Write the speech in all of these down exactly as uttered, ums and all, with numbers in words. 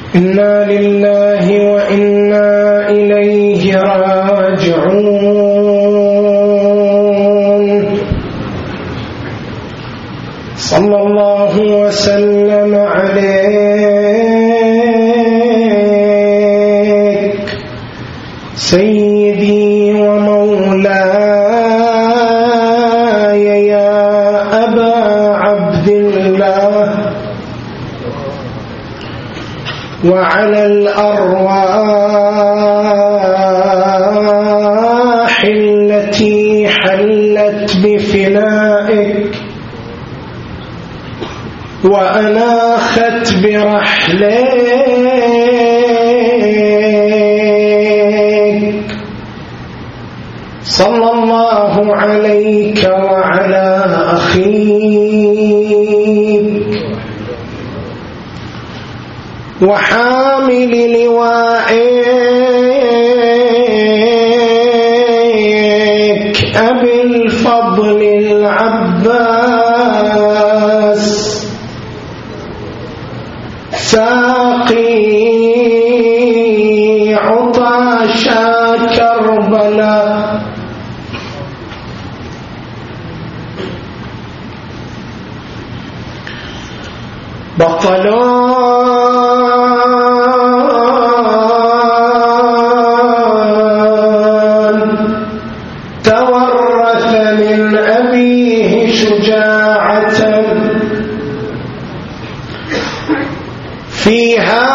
إنا لله وإنا إليه راجعون. صلى الله وسلم عليك سيدي ومولاي يا أبا عبد الله، وعلى الأرواح التي حلت بفنائك وأناخت برحلك، صلى الله عليك وعلى أخيك وحامل لوائك أبي الفضل العباس ساقي عطاشا كربلاء، بطلون تورث من أبيه شجاعة فيها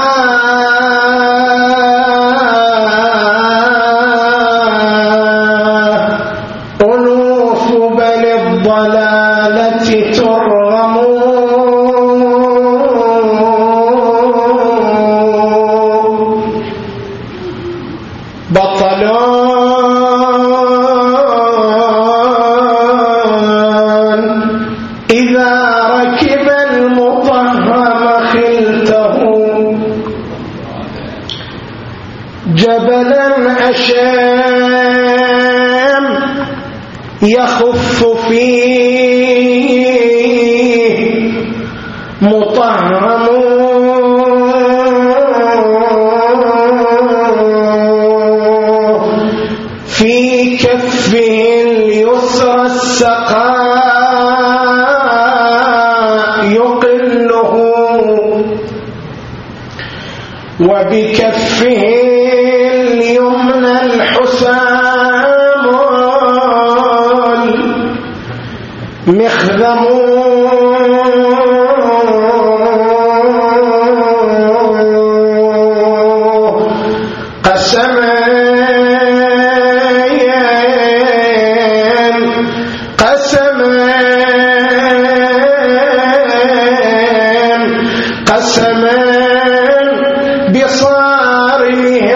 ألوف بل الضلالة ترغم، بطلان إذا ركب المطهر خلته جبلا أشام يخف فيه مطهر في كفه اليسرى السقاء يقله وبكفه اليمنى الحسام المخذم بصارمه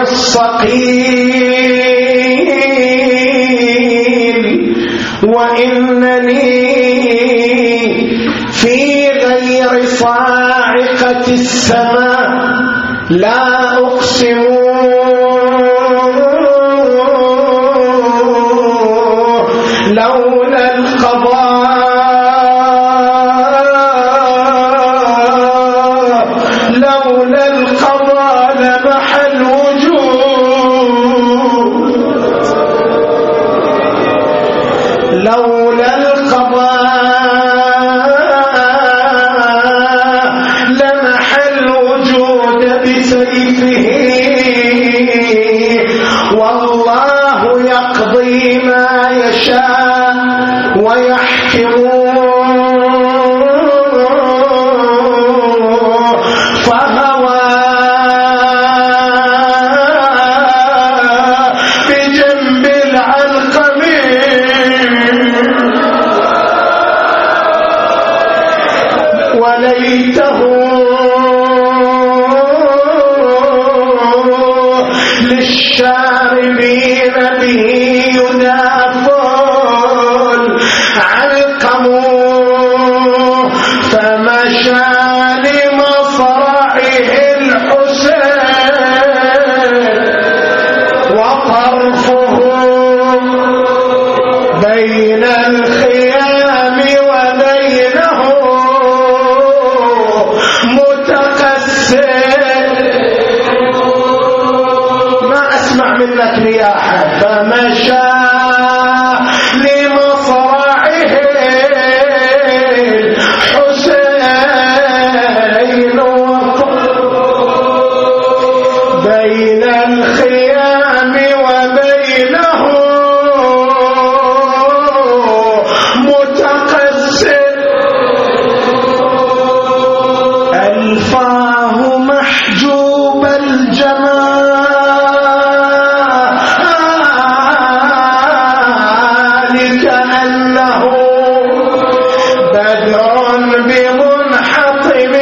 الصقيل، وإنني في غير صاعقة السماء لا أقسم لولا القضاء لولا القضاء لمح الوجود، لولا القضاء لمح الوجود بسيفه، والله يقضي ما يشاء ويحكم، فهوى بجنب العلقم وليته للشاربين به ينافون علقم، فمشى لمصرعه الحسين وطرفه بين الخيام وبينه متقسم بين الخيام وبينه متقسم ألفاه محجوب الجمال كأنه بدر بمنحطم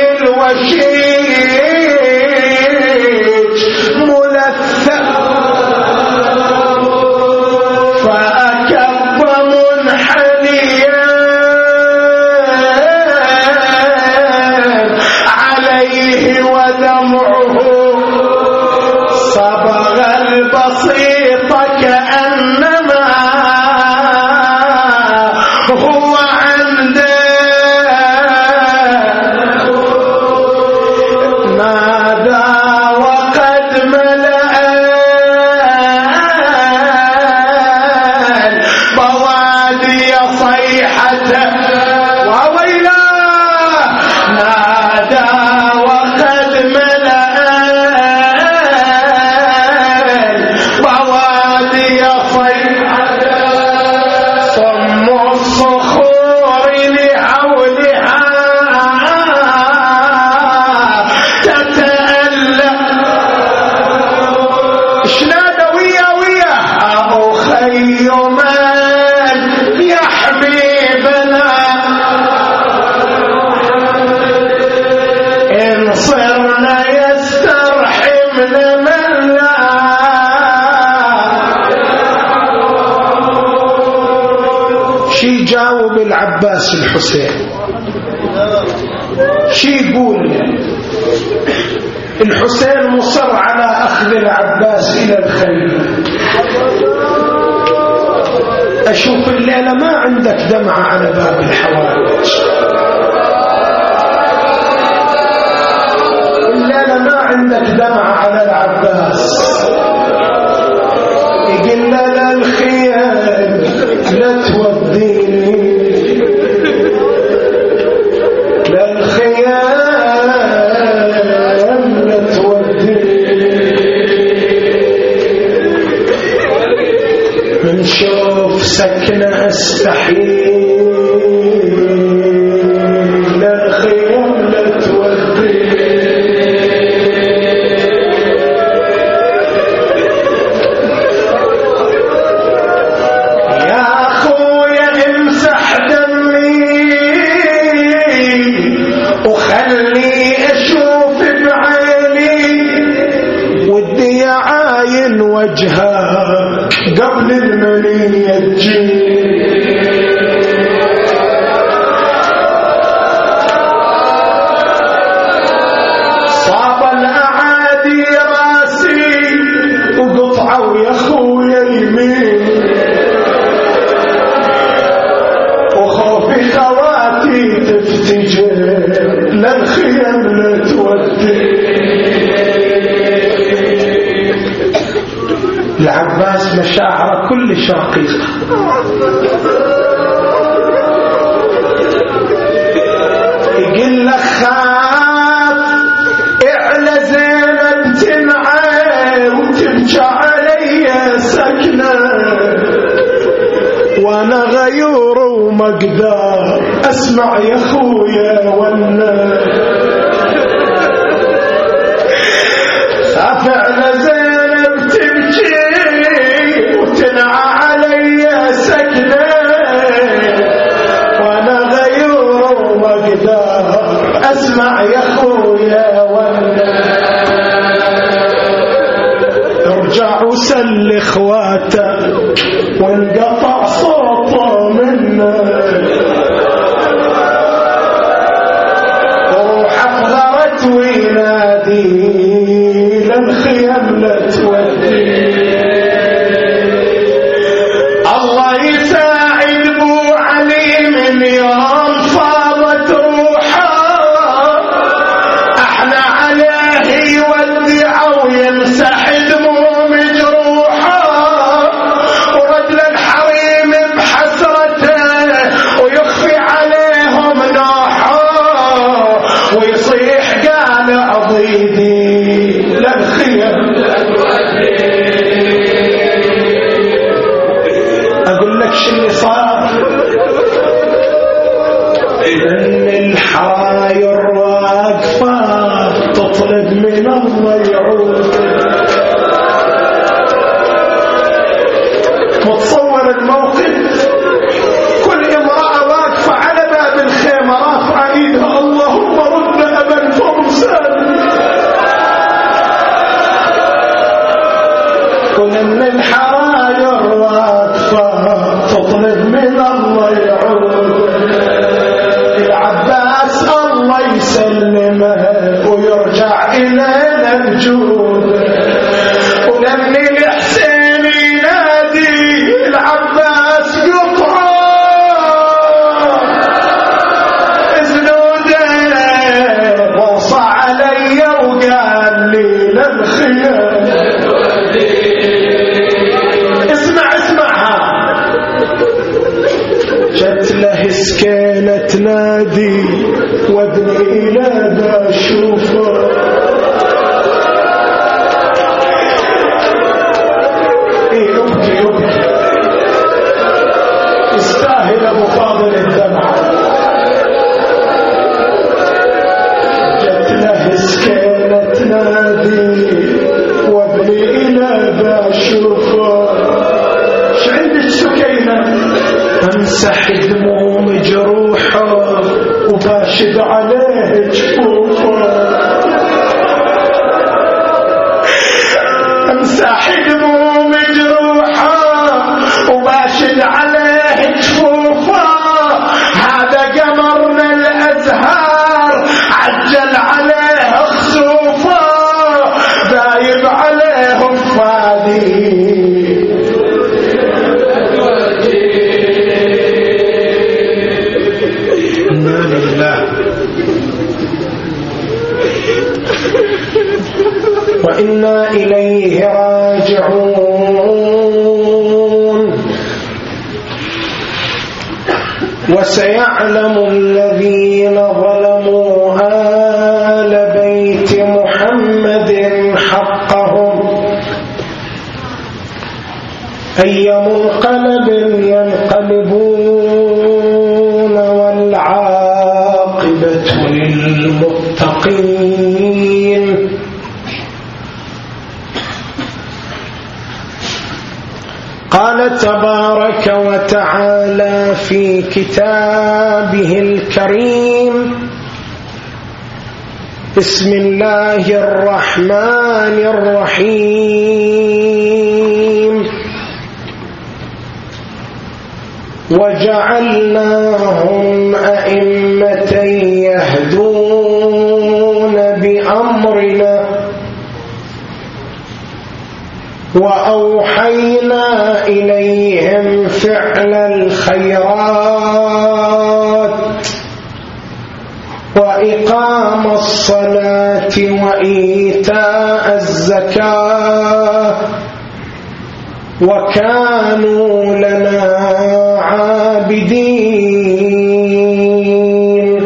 الوشيج ملثم فأكب منحنيا عليه ودمعه صبغ البسيط كأنما هو عنده نادى وقد ملأ البوادي صيحته وويلاه نادى وقد ملأ البوادي صيحته صم الصخور لحولها تتألم شنادى ويا ويا أخي من يحمي بنا إن صرنا يسترحمنا من لا شي جاوب العباس الحسين شي يقول الحسين مصر على أخذ العباس إلى الخليفة. أشوف الليلة ما عندك دمعة على باب الحوائج، الليلة ما عندك دمعة على العباس. يقول لنا الخيال لا توديني للخيال لا توديني نشوف سكنة استحيل للخيال لا توديني يا أخويا امسح دمي وخلي أشوف بعيني ودي أعاين وجهك قبل المنية تجي. صاب الأعادي راسي وقطعوا يا أخويا يمين وخوفي خواتي تفتجر للخيام لا تودي. العباس مشاعره كل شقيقة يقول لك خاف اعلى زينب تنعي وتبكى علي سكنة وانا غيور ومقدار اسمع يا اخويا ولا خاف اعلى زينب تبكي وتنعى علي سكنة وانا غيور ومقدار اسمع يا اخويا ولا ارجع وسل اخواتك وانقطع صوته منك وروح افغرت وينادي للخيام لا تودي. الله يساعد ابو علي من يوم فاضت روحه احنا عليه يودع ويمسح دموع مجروحه ورجل الحريم الله يعود. متصور الموقف؟ كل امرأة واقفة على باب الخيمة رافعة ايدها اللهم رد أبا الفرسان. ومن الحراير واقفة تطلب من الله يعود. العباس الله يسلمه ويرجع إلينا الجود. ولما الحسين ينادي العباس قطعه زنوده وصى علي وقال لي للخيام. اسمع اسمعها. جت له سكينة تنادي وابني لا بشوفه. ايه يبكي يبكي يستاهل ابو فاضل الدمع. جت له سكينة تنادي وابني لا بشوفه. ايش عندك سكينة؟ امسح دموم جروحه وباشد عليه جفوفه. امسح دموم جروحه وباشد عليه جفوفه. هذا قمرنا الازهار عجل عليه خسوفه. دايب عليهم فادي. وإنا إليه راجعون. وسيعلم الذين ظلموا آل بيت محمد حقهم أي منقلب ينقلبون والعاقبة للمتقين. قال تبارك وتعالى في كتابه الكريم بسم الله الرحمن الرحيم وجعلناهم أئمة يهدون بأمرنا وأوحينا إليهم فعل الخيرات وإقام الصلاة وإيتاء الزكاة وكانوا لنا عابدين.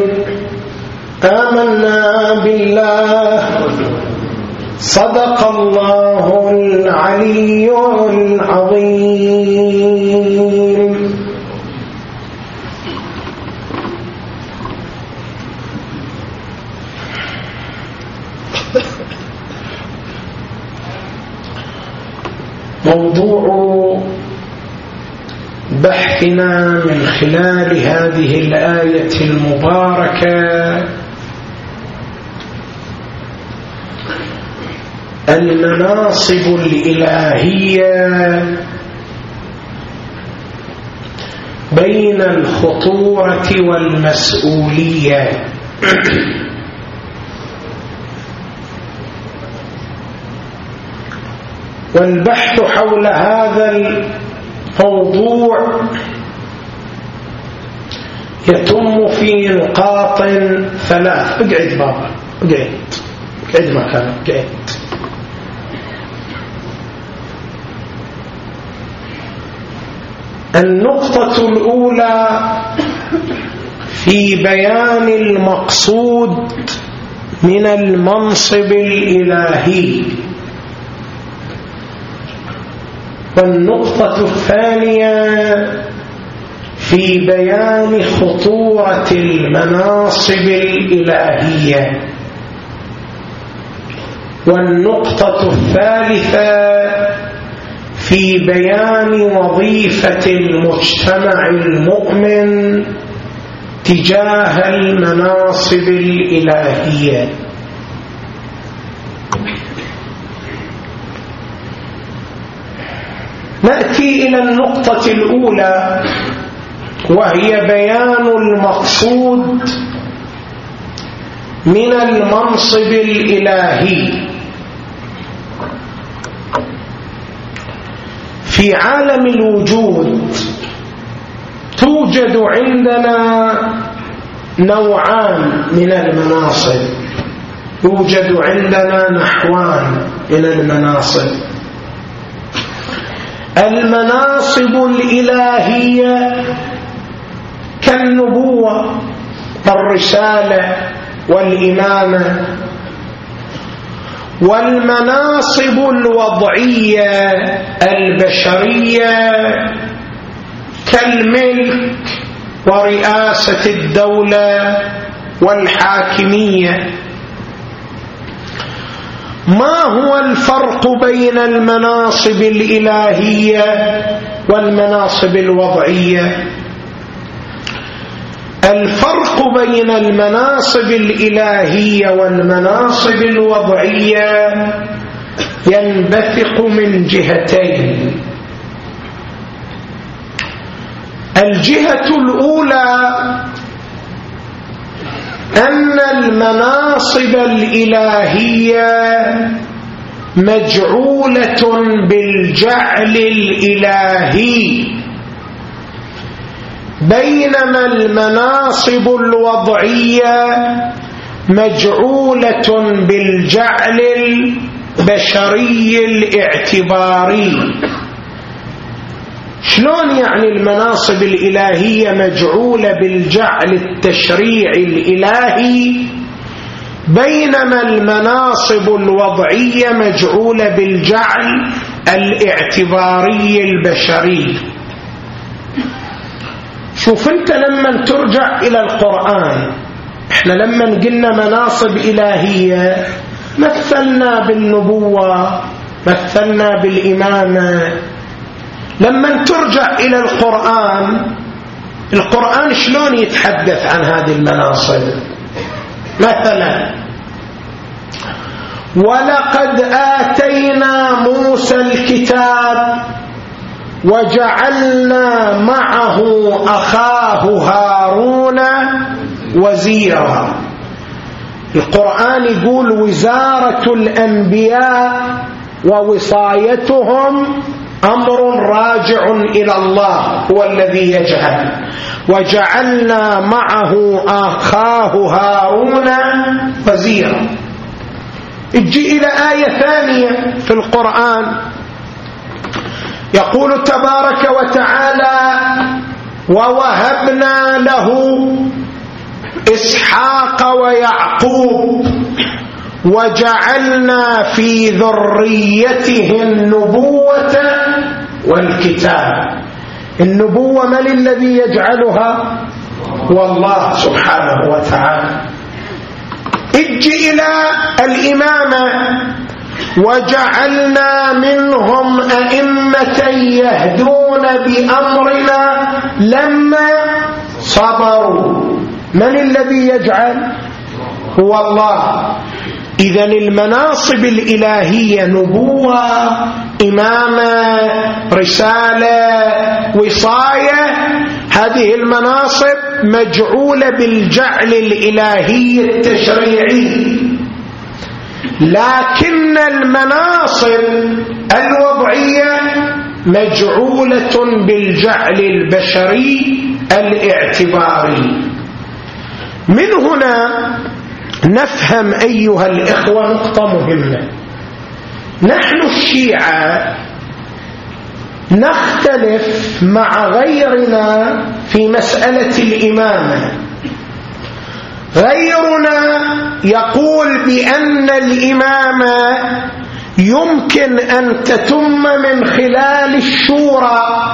آمنا بالله صدق الله العلي العظيم. موضوع بحثنا من خلال هذه الآية المباركة المناصب الإلهية بين الخطورة والمسؤولية. والبحث حول هذا الموضوع يتم في نقاط ثلاث. اقعد بابا اقعد اقعد مكانك اقعد. النقطة الأولى في بيان المقصود من المنصب الإلهي. والنقطة الثانية في بيان خطورة المناصب الإلهية. والنقطة الثالثة في بيان وظيفة المجتمع المؤمن تجاه المناصب الإلهية. نأتي إلى النقطة الأولى، وهي بيان المقصود من المنصب الإلهي. في عالم الوجود توجد عندنا نوعان من المناصب، يوجد عندنا نحوان من المناصب: المناصب الإلهية كالنبوة والرسالة والإمامة، والمناصب الوضعية البشرية كالملك ورئاسة الدولة والحاكمية. ما هو الفرق بين المناصب الإلهية والمناصب الوضعية؟ الفرق بين المناصب الإلهية والمناصب الوضعية ينبثق من جهتين. الجهة الأولى أن المناصب الإلهية مجعولة بالجعل الإلهي، بينما المناصب الوضعية مجعولة بالجعل البشري الاعتباري. شلون يعني المناصب الإلهية مجعولة بالجعل التشريعي الإلهي، بينما المناصب الوضعية مجعولة بالجعل الاعتباري البشري؟ شوف انت لما ترجع إلى القرآن، احنا لما قلنا مناصب إلهية مثلنا بالنبوة، مثلنا بالإمامة. لما ترجع إلى القرآن، القرآن شلون يتحدث عن هذه المناصب؟ مثلا: ولقد آتينا موسى الكتاب وجعلنا معه أخاه هارون وزيرا. القرآن يقول وزارة الأنبياء ووصايتهم أمر راجع إلى الله، هو الذي يجعل. وجعلنا معه أخاه هارون وزيرا. اجي إلى آية ثانية في القرآن، يقول تبارك وتعالى: ووهبنا له إسحاق ويعقوب وجعلنا في ذريته النبوة والكتاب. النبوة من الذي يجعلها؟ والله سبحانه وتعالى. اجي إلى الإمامة: وجعلنا منهم أئمة يهدون بأمرنا لما صبروا. من الذي يجعل؟ هو الله. إذن المناصب الإلهية نبوة، إمامة، رسالة، وصاية، هذه المناصب مجعولة بالجعل الإلهي التشريعي. لكن المناصب الوضعية مجعولة بالجعل البشري الاعتباري. من هنا نفهم أيها الإخوة نقطة مهمة. نحن الشيعة نختلف مع غيرنا في مسألة الإمامة. غيرنا يقول بأن الإمامة يمكن أن تتم من خلال الشورى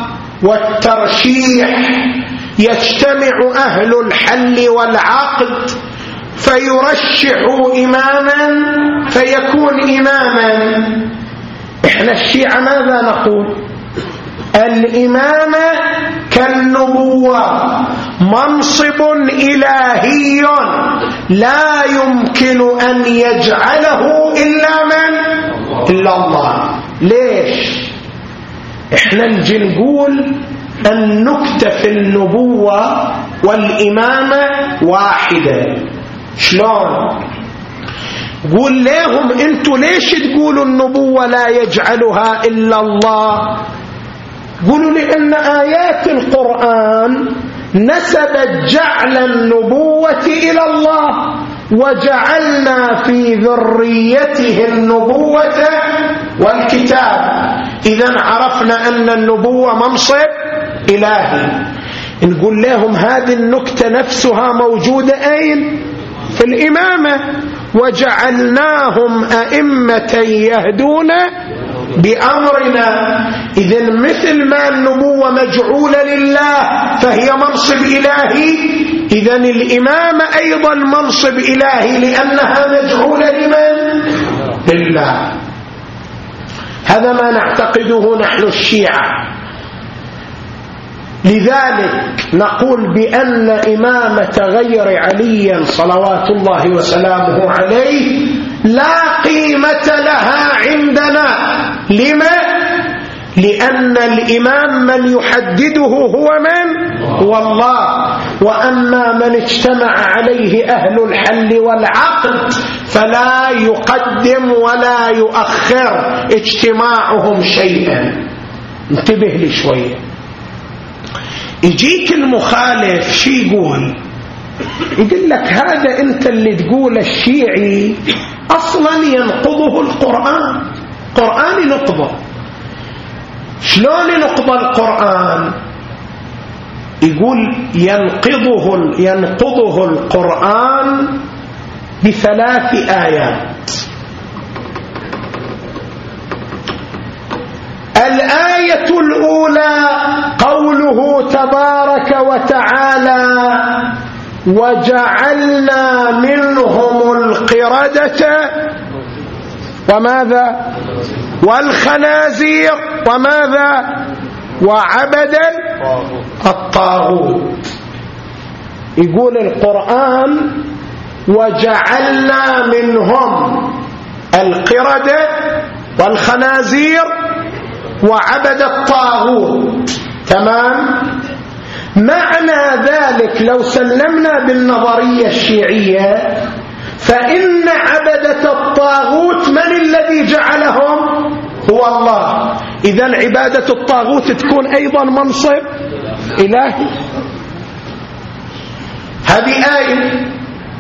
والترشيح، يجتمع أهل الحل والعقد فيرشحوا إماما فيكون إماما. إحنا الشيعة ماذا نقول؟ الإمامة كالنبوة، منصب إلهي لا يمكن أن يجعله إلا من؟ إلا الله. ليش؟ إحنا نجي نقول النكتة في النبوة والإمامة واحدة. شلون؟ قول لهم انتوا ليش تقولوا النبوة لا يجعلها إلا الله؟ قولوا لأن آيات القرآن نسبت جعل النبوة إلى الله، وجعلنا في ذريته النبوة والكتاب. إذن عرفنا أن النبوة منصب إلهي. نقول لهم هذه النكتة نفسها موجودة أين؟ في الإمامة. وجعلناهم أئمة يهدون بأمرنا. إذن مثل ما النبوة مجعولة لله فهي منصب إلهي، إذن الإمامة أيضا منصب إلهي لأنها مجعولة لمن؟ لله. هذا ما نعتقده نحن الشيعة. لذلك نقول بأن إمامة غير علي صلوات الله وسلامه عليه لا قيمة لها عندنا. لما؟ لأن الإمام من يحدده هو من؟ هو الله. وأما من اجتمع عليه أهل الحل والعقد فلا يقدم ولا يؤخر اجتماعهم شيئا. انتبه لي شوية. يجيك المخالف شي يقول؟ يقول لك هذا انت اللي تقول الشيعي اصلا ينقضه القرآن. القرآن ينقضه. شلون ينقض القرآن؟ يقول ينقضه ينقضه القرآن بثلاث آيات. الآية الأولى قوله تبارك وتعالى وجعلنا منهم القردة وماذا؟ والخنازير وماذا؟ وعبد الطاغوت. يقول القرآن وجعلنا منهم القردة والخنازير وعبد الطاغوت. تمام؟ معنى ذلك لو سلمنا بالنظرية الشيعية فإن عبدة الطاغوت من الذي جعلهم؟ هو الله. إذن عبادة الطاغوت تكون أيضا منصب إلهي. هذه آية.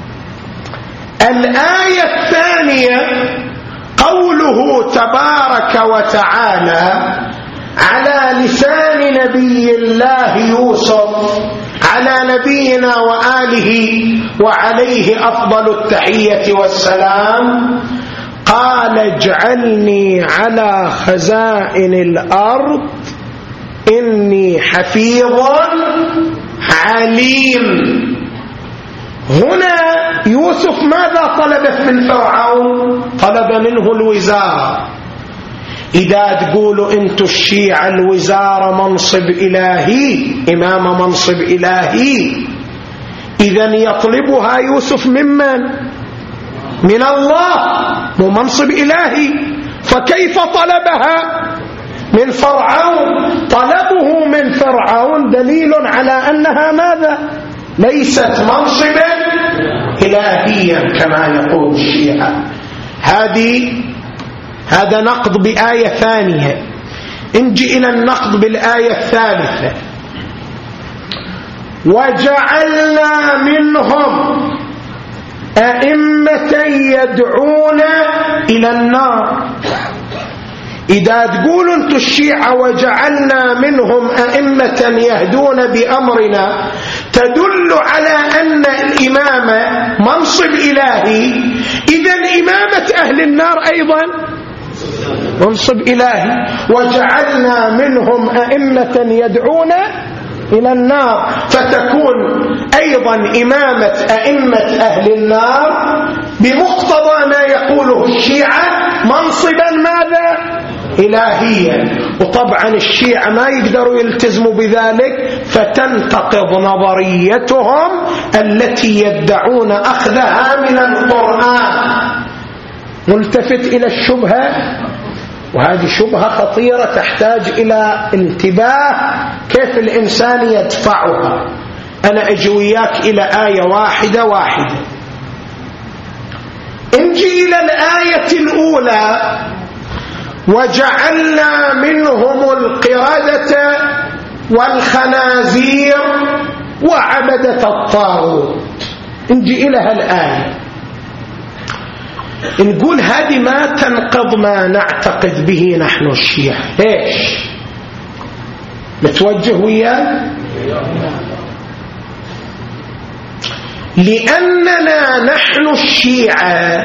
الآية الثانية قوله تبارك وتعالى على لسان نبي الله يوسف على نبينا وآله وعليه أفضل التحية والسلام قال اجعلني على خزائن الأرض إني حفيظ عليم. هنا يوسف ماذا طلب من فرعون؟ طلب منه الوزارة. إذا تقولوا أنتوا الشيعة الوزارة منصب إلهي، إمام منصب إلهي، إذن يطلبها يوسف ممن؟ من الله، مو منصب إلهي. فكيف طلبها من فرعون؟ طلبه من فرعون دليل على أنها ماذا؟ ليست منصبا إلهيا كما يقول الشيعة. هذه هذا نقض بآية ثانية. نجي إلى النقض بالآية الثالثة وجعلنا منهم أئمة يدعون إلى النار. إذا تقولوا أنتم الشيعة وجعلنا منهم أئمة يهدون بأمرنا تدل على أن الإمامة منصب إلهي. إذن إمامة أهل النار أيضا منصب إلهي. وجعلنا منهم أئمة يدعون إلى النار، فتكون أيضا إمامة أئمة أهل النار بمقتضى ما يقوله الشيعة منصبا ماذا؟ إلهيا. وطبعا الشيعة ما يقدروا يلتزموا بذلك، فتنتقض نظريتهم التي يدعون أخذها من القرآن. ملتفت إلى الشبهة، وهذه شبهة خطيرة تحتاج إلى انتباه كيف الإنسان يدفعها. أنا أجي وياك إلى آية واحدة واحدة. انجي إلى الآية الأولى: وجعلنا منهم القردة والخنازير وعبدة الطاغوت. نجي إلى هالآية نقول هذه ما تنقض ما نعتقد به نحن الشيعة. ليش؟ متوجه وياه؟ لأننا نحن الشيعة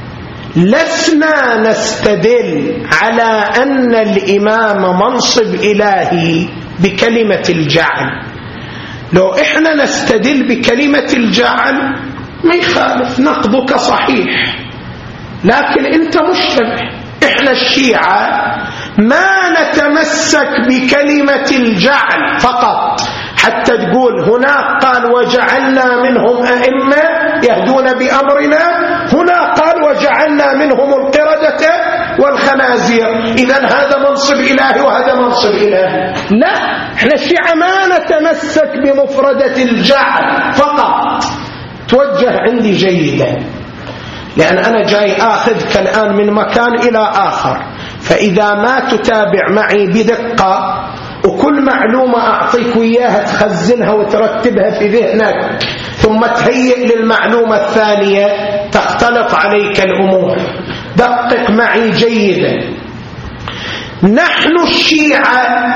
لسنا نستدل على أن الإمام منصب إلهي بكلمة الجعل. لو إحنا نستدل بكلمة الجعل ما يخالف، نقضك صحيح، لكن أنت مشتبه. إحنا الشيعة ما نتمسك بكلمة الجعل فقط حتى تقول هناك قال وجعلنا منهم أئمة يهدون بأمرنا، هنا قال وجعلنا منهم القردة والخنازير، إذن هذا منصب إلهي وهذا منصب إلهي. لا، احنا الشيعة ما نتمسك بمفردة الجعل فقط. توجه عندي جيدا، لأن أنا جاي آخذك الآن من مكان إلى آخر، فإذا ما تتابع معي بدقة وكل معلومة أعطيك وياها تخزنها وترتبها في ذهنك ثم تهيئ للمعلومة الثانية تختلط عليك الأمور. دقق معي جيدا. نحن الشيعة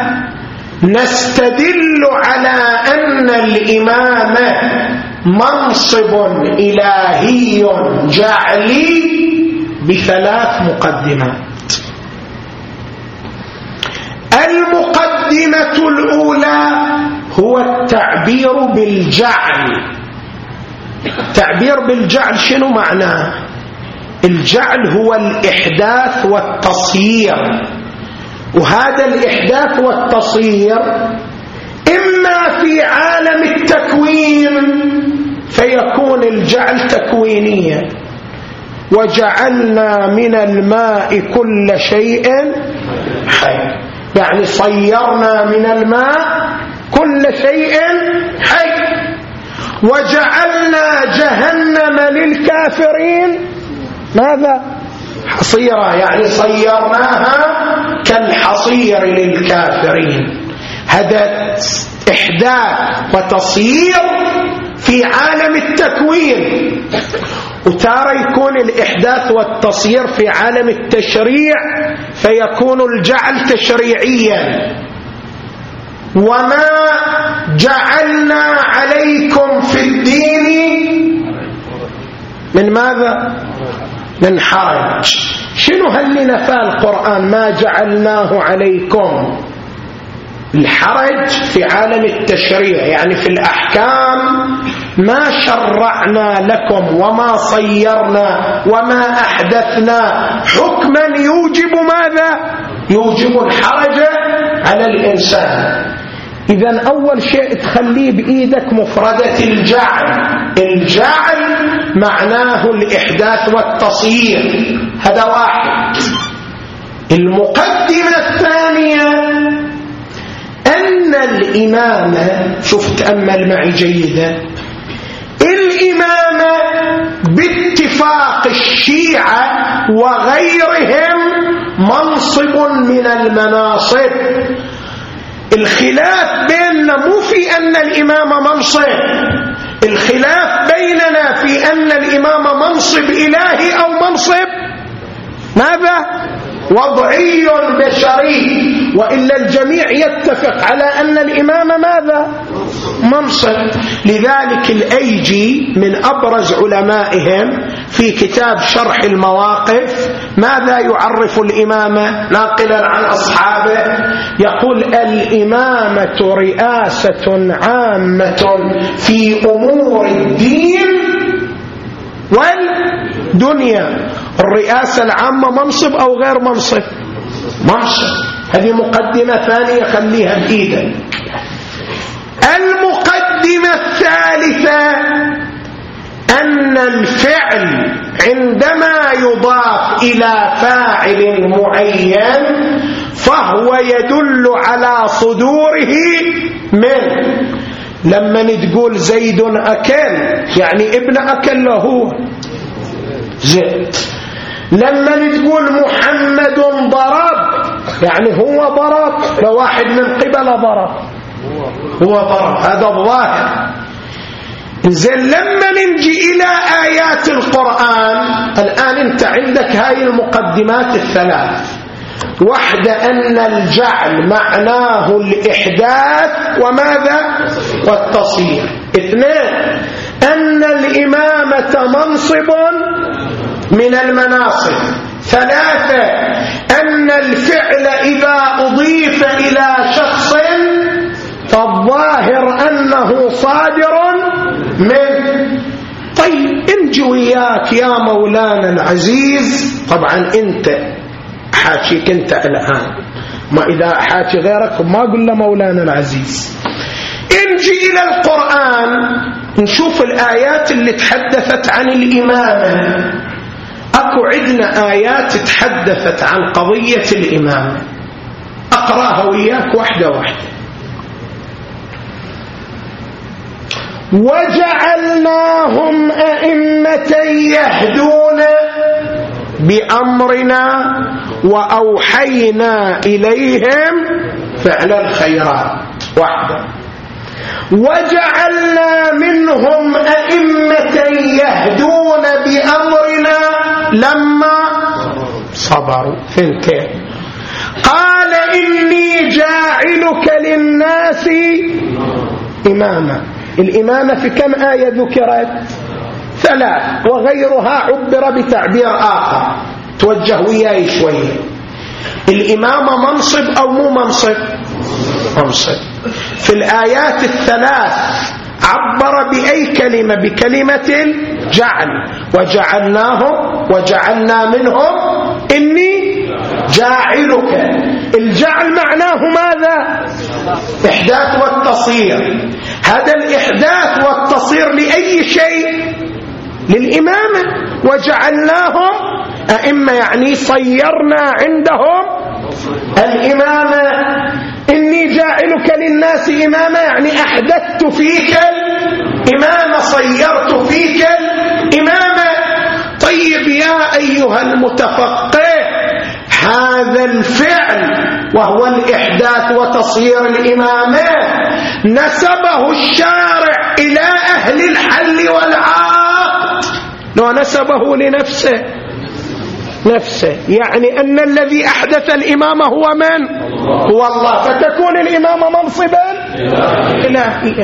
نستدل على أن الإمام منصب إلهي جعلي بثلاث مقدمات. المقدمة الأولى هو التعبير بالجعل. التعبير بالجعل شنو معناه؟ الجعل هو الإحداث والتصيير، وهذا الإحداث والتصيير إما في عالم التكوين فيكون الجعل تكوينيا، وجعلنا من الماء كل شيء حي، يعني صيرنا من الماء كل شيء حي. وجعلنا جهنم للكافرين ماذا؟ حصيرا، يعني صيرناها كالحصير للكافرين. هذا إحداث وتصيير في عالم التكوين. وتارى يكون الإحداث والتصيير في عالم التشريع فيكون الجعل تشريعيا. وما جعلنا عليكم في الدين من ماذا؟ من حرج. شنو هل نفى القرآن ما جعلناه عليكم؟ الحرج في عالم التشريع، يعني في الأحكام ما شرعنا لكم وما صيرنا وما أحدثنا حكما يوجب ماذا؟ يوجب الحرج على الإنسان. إذن أول شيء تخليه بإيدك مفردة الجعل. الجعل معناه الإحداث والتصيير، هذا واحد. المقدمة الثانية أن الإمام، شوف تأمل معي جيدا، الإمام باتفاق الشيعة وغيرهم منصب من المناصب. الخلاف بيننا مو في أن الإمام منصب، الخلاف بيننا في أن الإمام منصب إلهي أو منصب ماذا؟ وضعي بشري. وإلا الجميع يتفق على أن الإمام ماذا؟ منصب. لذلك الأيجي من أبرز علمائهم في كتاب شرح المواقف ماذا يعرف الإمامة ناقلا عن أصحابه؟ يقول الإمامة رئاسة عامة في أمور الدين والدنيا. الرئاسة العامة منصب أو غير منصب؟ منصب. هذه مقدمة ثانية خليها بإيدك. المقدمة الثالثة أن الفعل عندما يضاف إلى فاعل معين فهو يدل على صدوره من. لما تقول زيد أكل يعني ابن أكل له زيد. لما تقول محمد ضرب يعني هو ضرب، لو واحد من قبل ضرب هو ضرب، هذا الظاهر. زين لما نجي إلى آيات القرآن الآن أنت عندك هاي المقدمات الثلاث. واحدة أن الجعل معناه الإحداث وماذا؟ والتصير. اثنين أن الإمامة منصب من المناصب. ثلاثة أن الفعل إذا أضيف إلى شخص فالظاهر أنه صادر منه. طيب انجي وياك يا مولانا العزيز، طبعا انت حاكيك انت الآن، ما إذا حاكي غيرك ما قل له مولانا العزيز. انجي إلى القرآن نشوف الآيات اللي تحدثت عن الإمامة. أكو عندنا آيات تحدثت عن قضية الإمامة، أقرأها وياك واحدة واحدة. وجعلناهم أئمة يهدون بأمرنا وأوحينا إليهم فعل الخيرات. واحدة. وجعلنا منهم أئمة يهدون بأمرنا لما صبروا. ثنتين. قال إني جاعلك للناس إماما. الإمامة في كم آية ذكرت؟ ثلاث، وغيرها عبر بتعبير آخر. توجه وياي شوية. الإمامة منصب أو مو منصب؟ منصب. في الآيات الثلاث عبر بأي كلمة؟ بكلمة الجعل. وجعلناهم وجعلنا منهم إني جاعلك. الجعل معناه ماذا؟ إحداث والتصير. هذا الإحداث والتصير لأي شيء؟ للإمامة. وجعلناهم أئمة يعني صيرنا عندهم الإمامة. إني جاعلك للناس إمامة يعني أحدثت فيك الإمامة، صيرت فيك الإمامة. طيب يا أيها المتفقه، هذا الفعل وهو الإحداث وتصير الإمامة نسبه الشارع إلى أهل الحل والعقد، لو نسبه لنفسه نفسه، يعني أن الذي أحدث الإمامة هو من؟ هو الله، فتكون الإمامة منصبا إلهيا.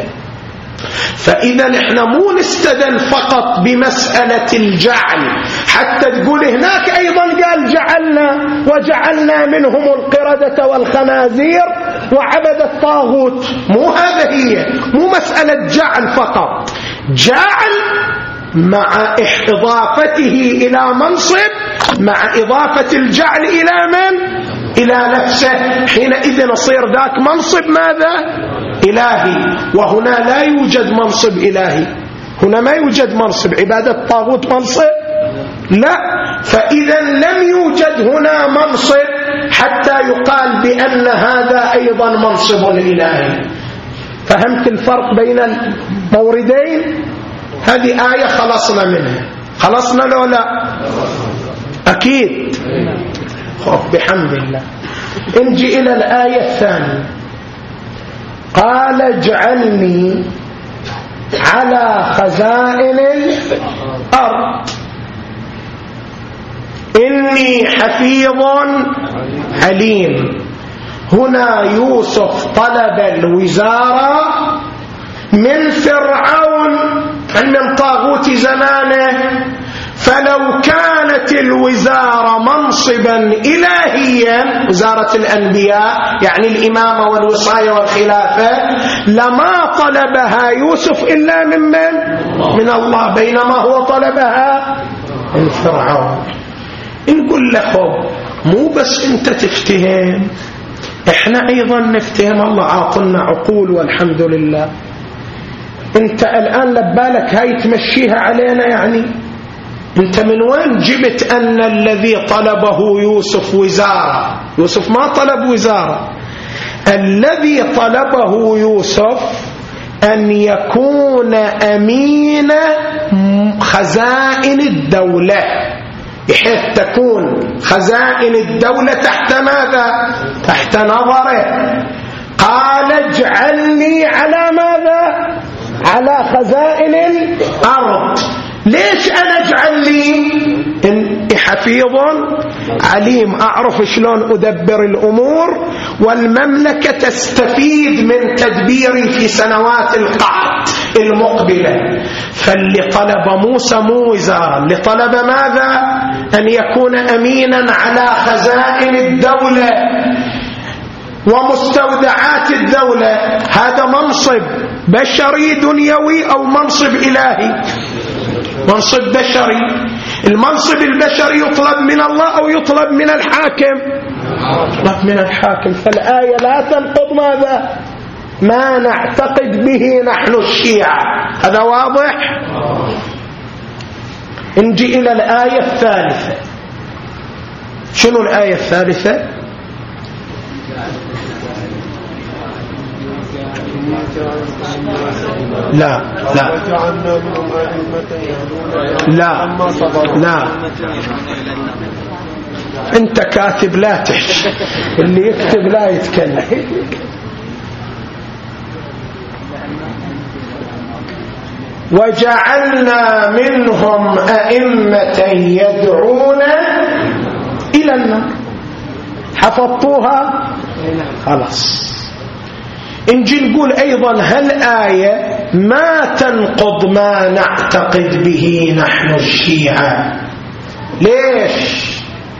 فإذا نحن مو نستدل فقط بمسألة الجعل، حتى تقول هناك أيضا قال جعلنا وجعلنا منهم القردة والخنازير وعبد الطاغوت. مو هذا هي، مو مسألة جعل فقط، جعل مع إضافته إلى منصب، مع إضافة الجعل إلى من؟ إلى نفسه. حينئذ نصير ذاك منصب ماذا؟ إلهي. وهنا لا يوجد منصب إلهي، هنا ما يوجد منصب. عبادة الطاغوت منصب؟ لا. فإذا لم يوجد هنا منصب حتى يقال بأن هذا أيضا منصب إلهي. فهمت الفرق بين الموردين؟ هذه آية خلصنا منها. خلصنا لو لا؟ أكيد. خب بحمد الله. انجي إلى الآية الثانية. قال اجعلني على خزائن الأرض إني حفيظ عليم. هنا يوسف طلب الوزارة من فرعون من طاغوت زمانه، فلو كانت الوزارة منصبا إلهيا، وزارة الأنبياء يعني الإمامة والوصاية والخلافة، لما طلبها يوسف إلا من من؟ من الله، بينما هو طلبها من فرعون. نقول لكم مو بس أنت تفتهم، إحنا أيضا نفتهم، الله عاطلنا عقول والحمد لله. أنت الآن لبالك هاي تمشيها علينا، يعني أنت من وين جبت أن الذي طلبه يوسف وزارة؟ يوسف ما طلب وزارة، الذي طلبه يوسف أن يكون أمين خزائن الدولة، بحيث تكون خزائن الدولة تحت ماذا؟ تحت نظره. قال اجعلني على ماذا؟ على خزائن الأرض. ليش أنا اجعل لي؟ إن حفيظ عليم، أعرف شلون أدبر الأمور، والمملكة تستفيد من تدبيري في سنوات القحط المقبلة. فاللي طلب موسى مو وزارة، اللي طلب ماذا؟ أن يكون أمينا على خزائن الدولة ومستودعات الدولة. هذا منصب بشري دنيوي أو منصب إلهي؟ منصب بشري. المنصب البشري يطلب من الله أو يطلب من الحاكم؟ يطلب من الحاكم. فالآية لا تنقض ماذا؟ ما نعتقد به نحن الشيعة. هذا واضح؟ نجي إلى الآية الثالثة. شنو الآية الثالثة؟ لا لا لا لا انت كاتب لا تحكي، اللي يكتب لا يتكلم. وجعلنا منهم أئمة يدعون إلى النار. حفظتوها؟ خلاص. نجي نقول أيضا هالآية ما تنقض ما نعتقد به نحن الشيعة. ليش؟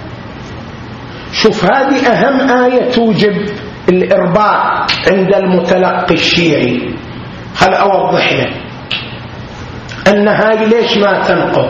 شوف، هذه أهم آية توجب الإرباك عند المتلقي الشيعي. خل أوضح لك أن هاي ليش ما تنقض.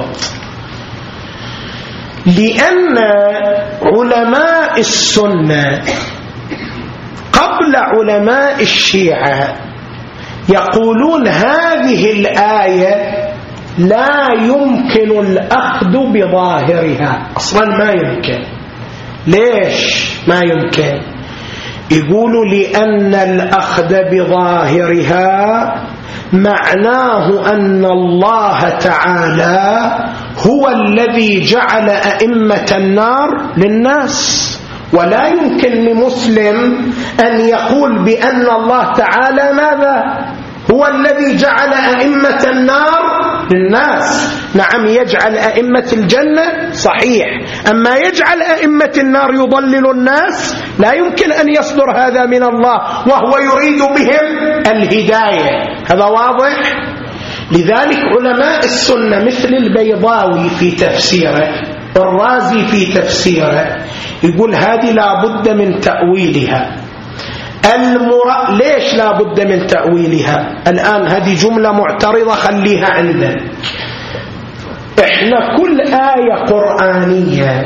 لأن علماء السنة قبل علماء الشيعة يقولون هذه الآية لا يمكن الأخذ بظاهرها، أصلا ما يمكن. ليش ما يمكن؟ يقولوا لأن الأخذ بظاهرها معناه أن الله تعالى هو الذي جعل أئمة النار للناس، ولا يمكن لمسلم أن يقول بأن الله تعالى ماذا؟ هو الذي جعل أئمة النار للناس. نعم، يجعل أئمة الجنة صحيح، أما يجعل أئمة النار يضلل الناس لا يمكن أن يصدر هذا من الله، وهو يريد بهم الهداية. هذا واضح؟ لذلك علماء السنة مثل البيضاوي في تفسيره، الرازي في تفسيره، يقول هذه لا بد من تأويلها. المر... ليش لا بد من تأويلها؟ الآن هذه جملة معترضة، خليها عندنا. احنا كل آية قرآنية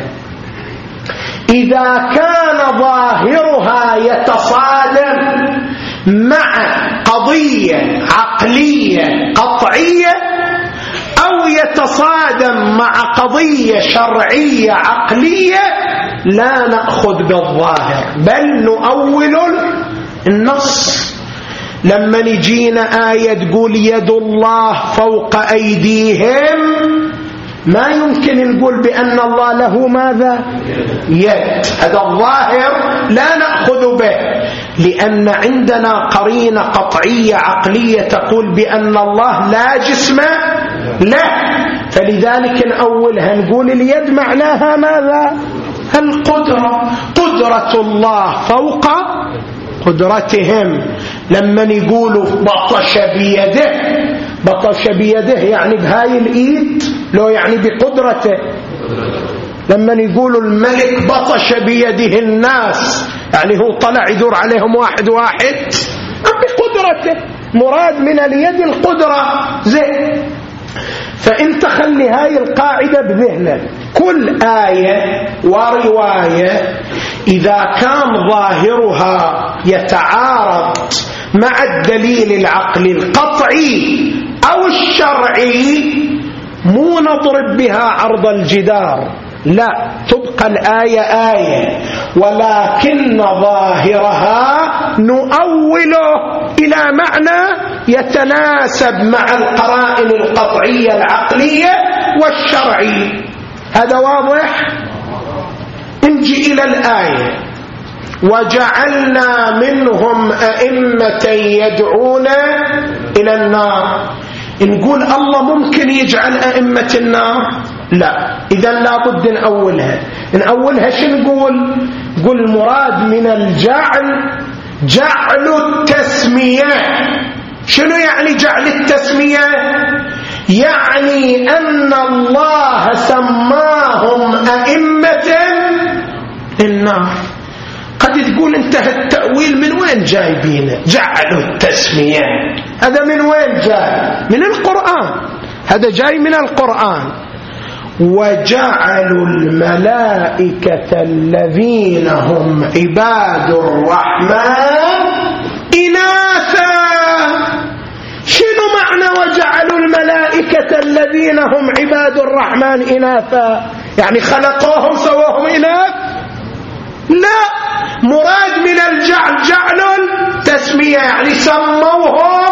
إذا كان ظاهرها يتصادم مع قضية عقلية قطعية أو يتصادم مع قضية شرعية عقلية لا نأخذ بالظاهر، بل نؤول النص. لما نجينا آية تقول يد الله فوق أيديهم، ما يمكن نقول بأن الله له ماذا؟ يد. هذا الظاهر لا نأخذ به، لأن عندنا قرينة قطعية عقلية تقول بأن الله لا جسم له، فلذلك نأولها نقول اليد معناها ماذا؟ القدرة. قدرة الله فوق قدرتهم، لما يقولوا بطش بيده، بطش بيده يعني بهاي الإيد لو يعني بقدرته. لما يقولوا الملك بطش بيده الناس يعني هو طلع يدور عليهم واحد واحد بقدرته، مراد من اليد القدرة. زين، فانت خلي هاي القاعدة بذهنك، كل آية ورواية إذا كان ظاهرها يتعارض مع الدليل العقلي القطعي أو الشرعي مو نضرب بها عرض الجدار، لا، تبقى الآية آية ولكن ظاهرها نؤوله إلى معنى يتناسب مع القرائن القطعية العقلية والشرعية. هذا واضح؟ نجي إلى الآية: وجعلنا منهم أئمة يدعون إلى النار. نقول الله ممكن يجعل أئمة النار؟ لا، إذا لابد نأولها. نأولها شو نقول؟ نقول المراد من الجعل جعل التسمية. شنو يعني جعل التسمية؟ يعني أن الله سماهم أئمة النار. قد تقول انتهى التأويل، من وين جايبينه؟ جعلوا التسمية، هذا من وين جاي؟ من القرآن، هذا جاي من القرآن. وجعلوا الملائكة الذين هم عباد الرحمن إناثا. شنو معنى وجعلوا الملائكة الذين هم عباد الرحمن إناثا؟ يعني خلقوهم سواهم إناث؟ لا، مراد من الجعل جعل التسمية، يعني سموهم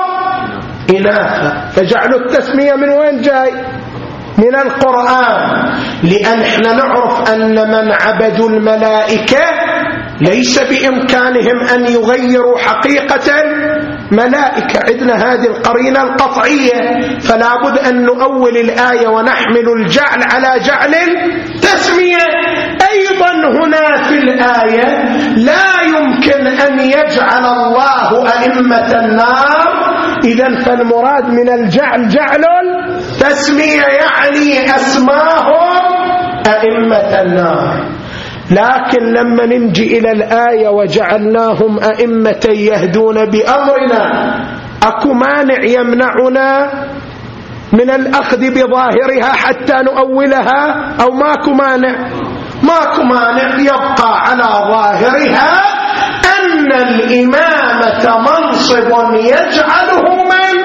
إناثا. فجعلوا التسمية من وين جاي؟ من القرآن، لأن احنا نعرف أن من عبدوا الملائكة ليس بإمكانهم أن يغيروا حقيقة الملائكة. عندنا هذه القرينة القطعية، فلا بد أن نؤول الآية ونحمل الجعل على جعل التسمية. أيضا هنا في الآية لا يمكن أن يجعل الله أئمة النار، إذن فالمراد من الجعل جعل التسمية، يعني أسماهم أئمة النار. لكن لما ننجي إلى الآية وجعلناهم أئمة يهدون بأمرنا، أكو مانع يمنعنا من الأخذ بظاهرها حتى نؤولها؟ أو ماكو مانع؟ ماكو مانع، يبقى على ظاهرها أن الإمامة منصب يجعله من؟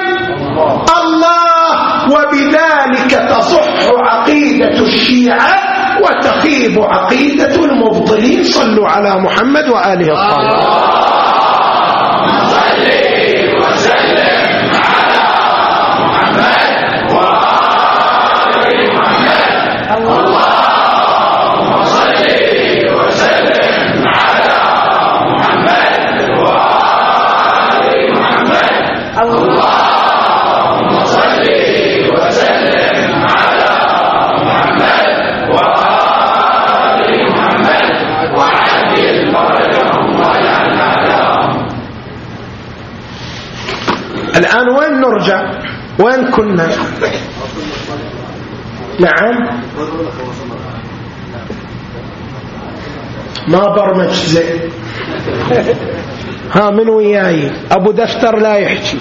الله، وبذلك تصح عقيدة الشيعة وتخيب عقيدة المبطلين. صلوا على محمد وآله الطاهرين. الآن وين نرجع؟ وين كنا؟ نعم، ما برمج زين. ها من وياي؟ أبو دفتر لا يحكي.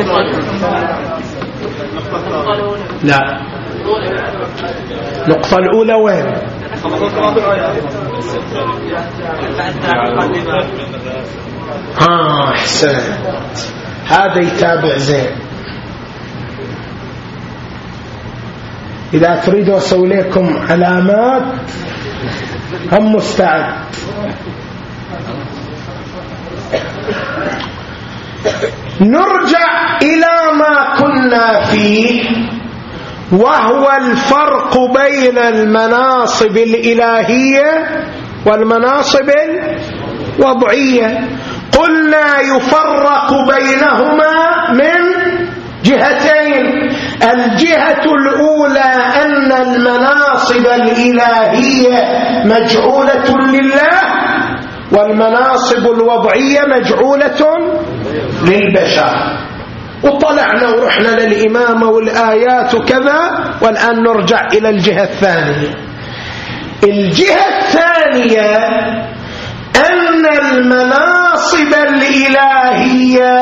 لا، النقطة الأولى وين؟ ها أحسن، هذا يتابع زين. إذا تريدوا أسوي لكم علامات هم مستعد. نرجع إلى ما كنا فيه، وهو الفرق بين المناصب الإلهية والمناصب الوضعية. قلنا يفرق بينهما من جهتين. الجهة الأولى أن المناصب الإلهية مجعولة لله، والمناصب الوضعية مجعولة للبشر. وطلعنا ورحنا للإمامة والآيات وكذا، والآن نرجع إلى الجهة الثانية. الجهة الثانية أن المناصب الإلهية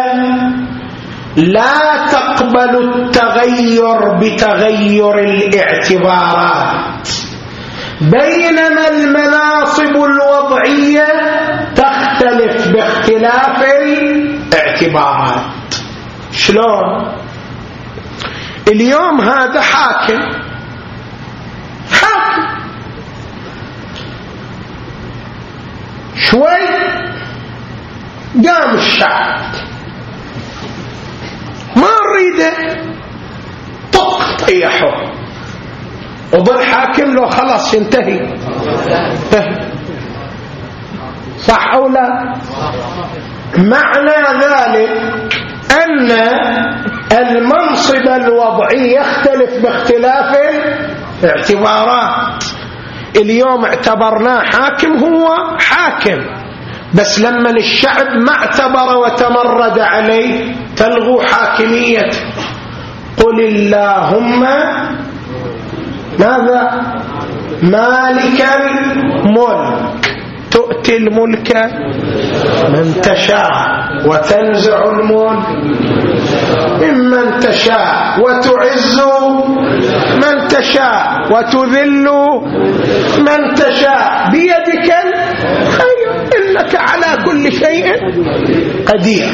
لا تقبل التغير بتغير الاعتبارات، بينما المناصب الوضعية تختلف باختلاف الاعتبارات. شلون؟ اليوم هذا حاكم حاكم شوي قام الشعب ما نريده طق طيحه وظل حاكم له خلاص ينتهي. صح أو لا؟ معنى ذلك أن المنصب الوضعي يختلف باختلاف الاعتبارات. اليوم اعتبرناه حاكم هو حاكم، بس لما الشعب ما اعتبر وتمرد عليه تلغوا حاكميته. قل اللهم ماذا مالك الملك تؤتي الملك من تشاء وتنزع الملك ممن تشاء وتعز من تشاء وتذل من تشاء بيدك الخير إنك على كل شيء قدير.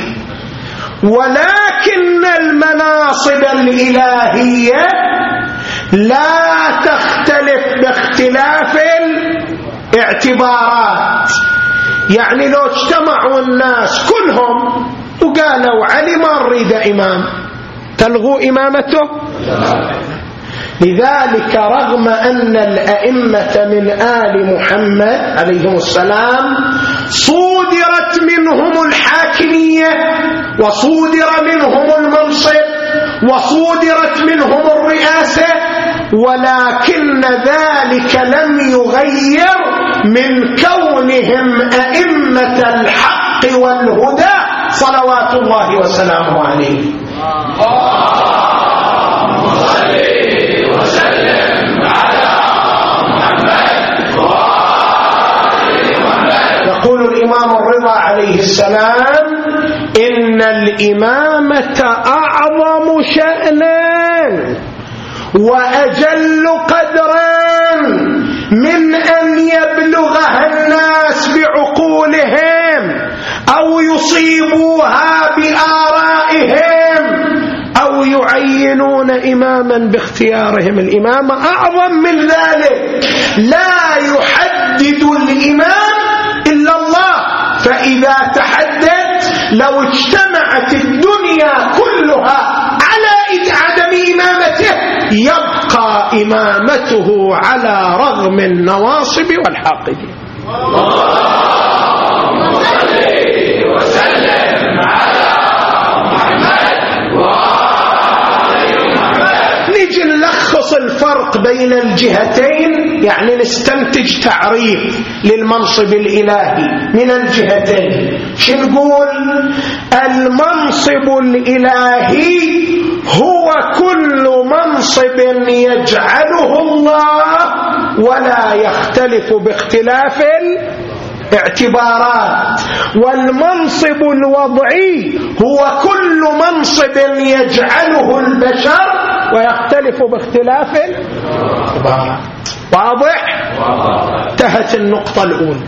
ولكن المناصب الإلهية لا تختلف باختلاف الاعتبارات. يعني لو اجتمعوا الناس كلهم وقالوا علي ما نريد إمام، تلغوا إمامته؟ لذلك رغم أن الأئمة من آل محمد عليهم السلام صودرت منهم الحاكمية وصودر منهم المنصب وصودرت منهم الرئاسة، ولكن ذلك لم يغير من كونهم أئمة الحق والهدى صلوات الله وسلامه عليه. اللهم صل وسلم على محمد وآل محمد. يقول الإمام الرضا عليه السلام: إن الإمامة أعظم شأنا وأجل قدرا من أن يبلغها الناس بعقولهم أو يصيبوها بآرائهم أو يعينون إماما باختيارهم. الإمامة أعظم من ذلك، لا يحدد الإمام إلا الله، فإذا تحدد لو اجتمعت الدنيا كلها على عدم إمامته يبقى إمامته على رغم النواصب والحاقدين. اللهم صل وسلم على محمد وآل محمد. نيجي نلخص الفرق بين الجهتين، يعني نستنتج تعريف للمنصب الإلهي من الجهتين. شو نقول؟ المنصب الإلهي هو كل منصب يجعله الله ولا يختلف باختلاف الاعتبارات، والمنصب الوضعي هو كل منصب يجعله البشر ويختلف باختلاف الاعتبارات. واضح؟ انتهت النقطة الأولى.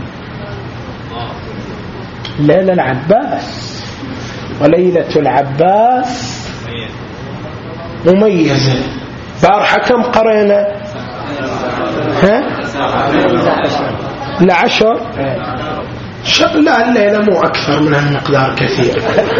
ليلة العباس وليلة العباس مميزة. بارحة كم قرينا؟ ها؟ لعشر؟ لا الليلة مو أكثر من هالمقدار كثير.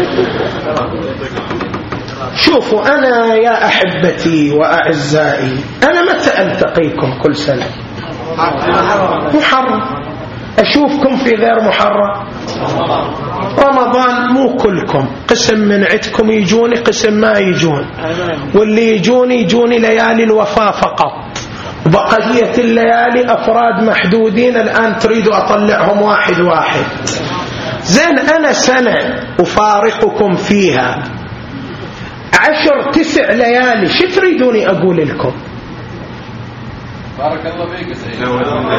شوفوا أنا يا أحبتي وأعزائي، أنا متى ألتقيكم كل سنة؟ محرم. أشوفكم في غير محرم. رمضان مو كلكم، قسم من عدكم يجوني قسم ما يجون، واللي يجوني يجوني ليالي الوفاة فقط، وبقية الليالي أفراد محدودين الآن تريدوا أطلعهم واحد واحد. زين أنا سنة أفارقكم فيها عشر تسع ليالي، شو تريدوني أقول لكم؟ بارك الله فيك سيدنا.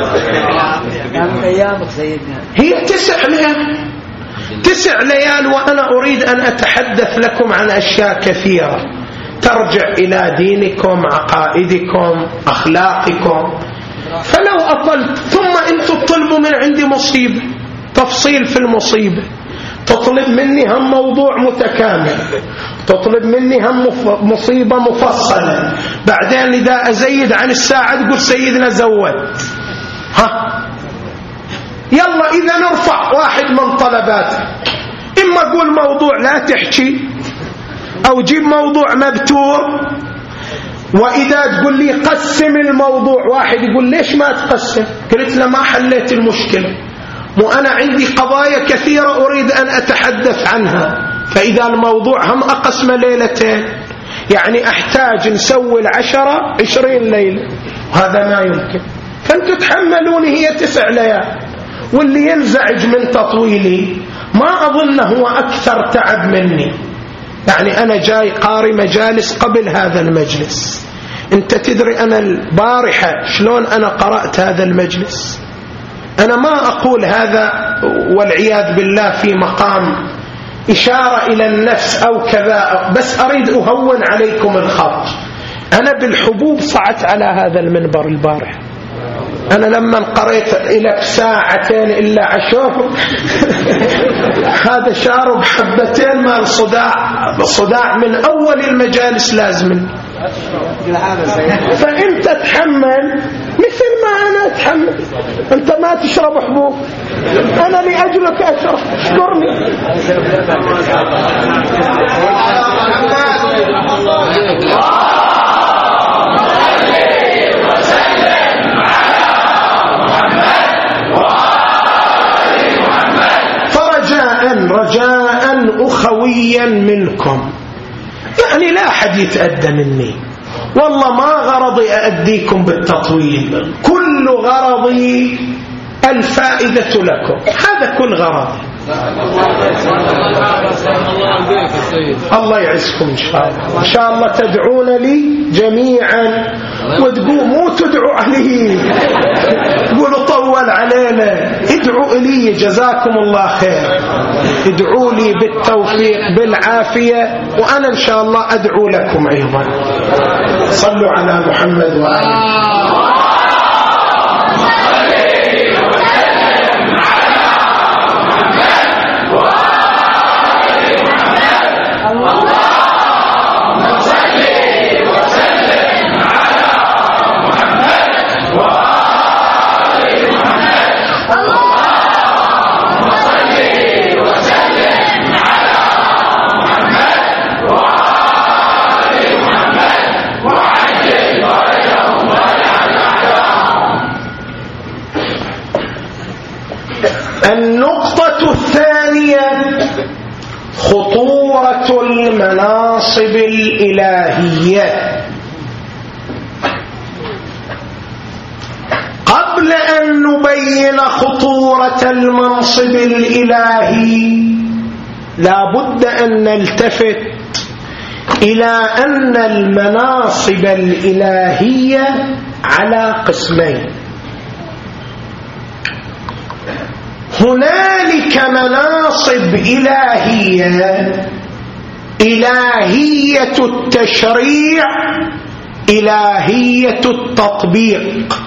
أيامك سيدنا هي تسع ليال، تسع ليال وأنا أريد أن أتحدث لكم عن أشياء كثيرة ترجع إلى دينكم، عقائدكم، أخلاقكم. فلو أطلت ثم أنتم تطلبوا من عندي مصيبة، تفصيل في المصيبة، تطلب مني هم موضوع متكامل، تطلب مني هم مصيبة مفصلة، بعدين إذا أزيد عن الساعة تقول سيدنا زود. ها يلا إذا نرفع واحد من طلباتك، إما أقول موضوع لا تحكي أو جيب موضوع مبتور، وإذا تقول لي قسم الموضوع، واحد يقول ليش ما تقسم؟ قلت له ما حليت المشكلة، مو أنا عندي قضايا كثيرة أريد أن أتحدث عنها، فإذا الموضوع هم أقسم ليلتين يعني أحتاج نسوي العشرة عشرين ليلة، وهذا ما يمكن. فأنتوا تحملوني هي تسع ليال، واللي ينزعج من تطويلي ما أظن هو أكثر تعب مني. يعني أنا جاي قاري مجالس قبل هذا المجلس، أنت تدري أنا البارحة شلون أنا قرأت هذا المجلس. أنا ما أقول هذا والعياذ بالله في مقام إشارة إلى النفس أو كذا، بس أريد أهون عليكم الخط. أنا بالحبوب صعدت على هذا المنبر البارحة، أنا لما قريت إلى ساعتين إلا عشر هذا شارب حبتين مال صداع، صداع من أول المجالس لازم. فأنت تحمل مثل ما أنا أتحمل، أنت ما تشرب حبوب، أنا لأجلك أشرب، اشكرني. رجاء أخويا منكم، يعني لا أحد يتأدى مني، والله ما غرضي أأديكم بالتطويل، كل غرضي الفائدة لكم، هذا كل غرضي. الله يعزكم إن شاء الله. إن شاء الله تدعون لي جميعا، وتقوموا تدعوا علي، قولوا طول علينا، ادعوا لي جزاكم الله خير، ادعوا لي بالتوفيق بالعافية، وأنا إن شاء الله أدعو لكم أيضا. صلوا على محمد وآله. النقطة الثانية خطورة المناصب الإلهية. قبل أن نبين خطورة المنصب الإلهي لا بد أن نلتفت إلى أن المناصب الإلهية على قسمين. هنالك مناصب إلهية، إلهية التشريع، إلهية التطبيق،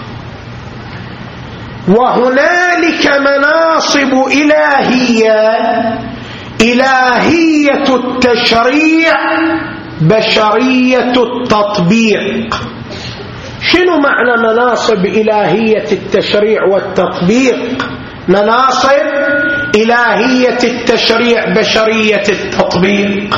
وهنالك مناصب إلهية، إلهية التشريع، بشرية التطبيق. شنو معنى مناصب إلهية التشريع والتطبيق؟ مناصب إلهية التشريع بشرية التطبيق.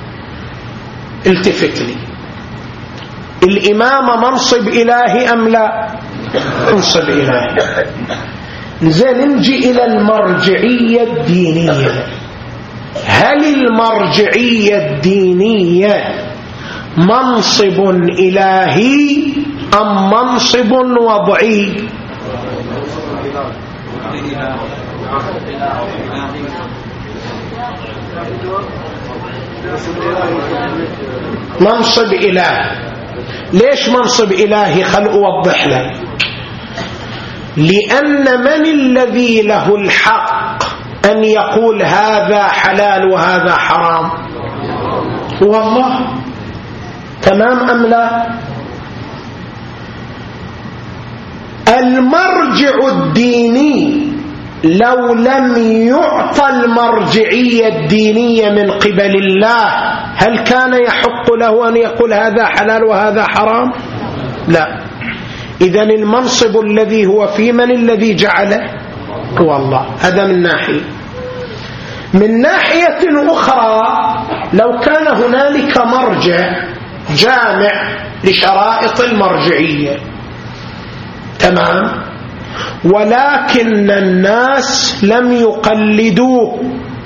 التفت لي، الإمامة منصب إلهي أم لا؟ منصب إلهي. زين نجي إلى المرجعية الدينية. هل المرجعية الدينية منصب إلهي أم منصب وضعي؟ منصب إله. ليش منصب إلهي؟ خل أوضح لك. لأن من الذي له الحق أن يقول هذا حلال وهذا حرام؟ هو الله. تمام أم لا؟ المرجع الديني لو لم يعطى المرجعية الدينية من قبل الله هل كان يحق له أن يقول هذا حلال وهذا حرام؟ لا. إذن المنصب الذي هو في من الذي جعله؟ هو الله. هذا من ناحية. من ناحية أخرى لو كان هنالك مرجع جامع لشرائط المرجعية تمام، ولكن الناس لم يقلدوه،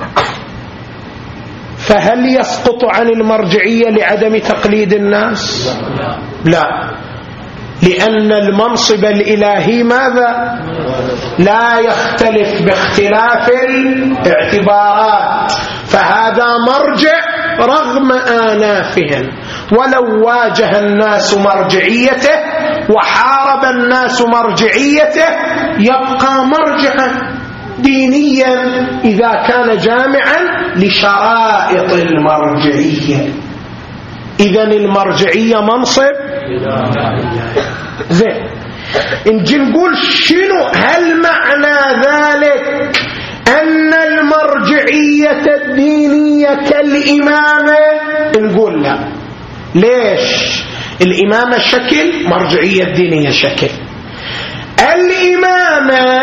فهل يسقط عن المرجعية لعدم تقليد الناس؟ لا، لأن المنصب الإلهي ماذا؟ لا يختلف باختلاف الاعتبارات، فهذا مرجع رغم آنافهم، ولو واجه الناس مرجعيته وحارب الناس مرجعيته يبقى مرجعا دينيا إذا كان جامعا لشرائط المرجعية. إذن المرجعية منصب زين. نجي نقول شنو هل معنى ذلك أن المرجعية الدينية كالإمامة؟ نقول لا. ليش؟ الإمامة شكل، مرجعية الدينية شكل. الإمامة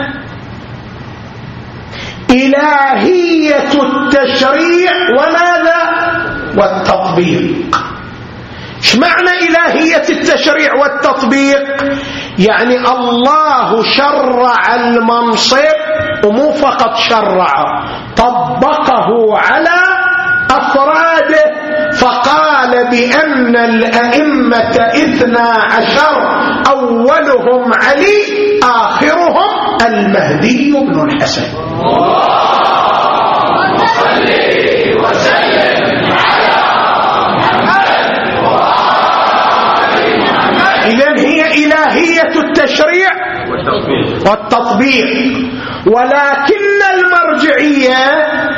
إلهية التشريع وماذا؟ والتطبيق. ايش معنى إلهية التشريع والتطبيق؟ يعني الله شرع المنصب ومو فقط شرعه، طبقه على أفراده، فقال بأن الأئمة اثنا عشر أولهم علي آخرهم المهدي بن الحسن. اللهم صل وسلم على محمد وآل محمد. إذن هي إلهية التشريع والتطبيق، ولكن المرجعية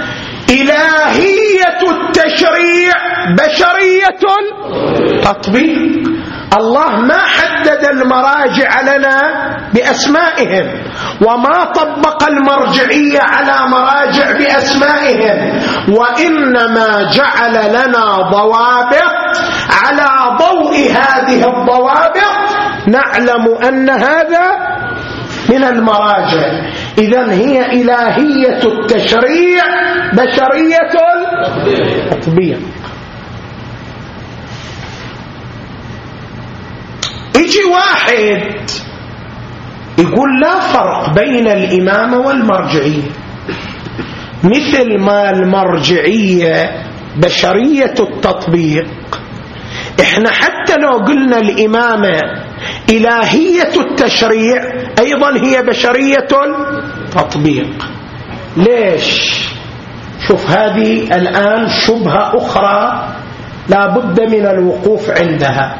إلهية التشريع بشرية تطبيق. الله ما حدد المراجع لنا بأسمائهم، وما طبق المرجعية على مراجع بأسمائهم، وإنما جعل لنا ضوابط، على ضوء هذه الضوابط نعلم أن هذا من المراجع. إذن هي إلهية التشريع بشرية التطبيق. يجي واحد يقول لا فرق بين الإمامة والمرجعية، مثل ما المرجعية بشرية التطبيق، احنا حتى لو قلنا الإمامة إلهية التشريع أيضا هي بشرية التطبيق. ليش؟ شوف هذه الآن شبهة أخرى لا بد من الوقوف عندها.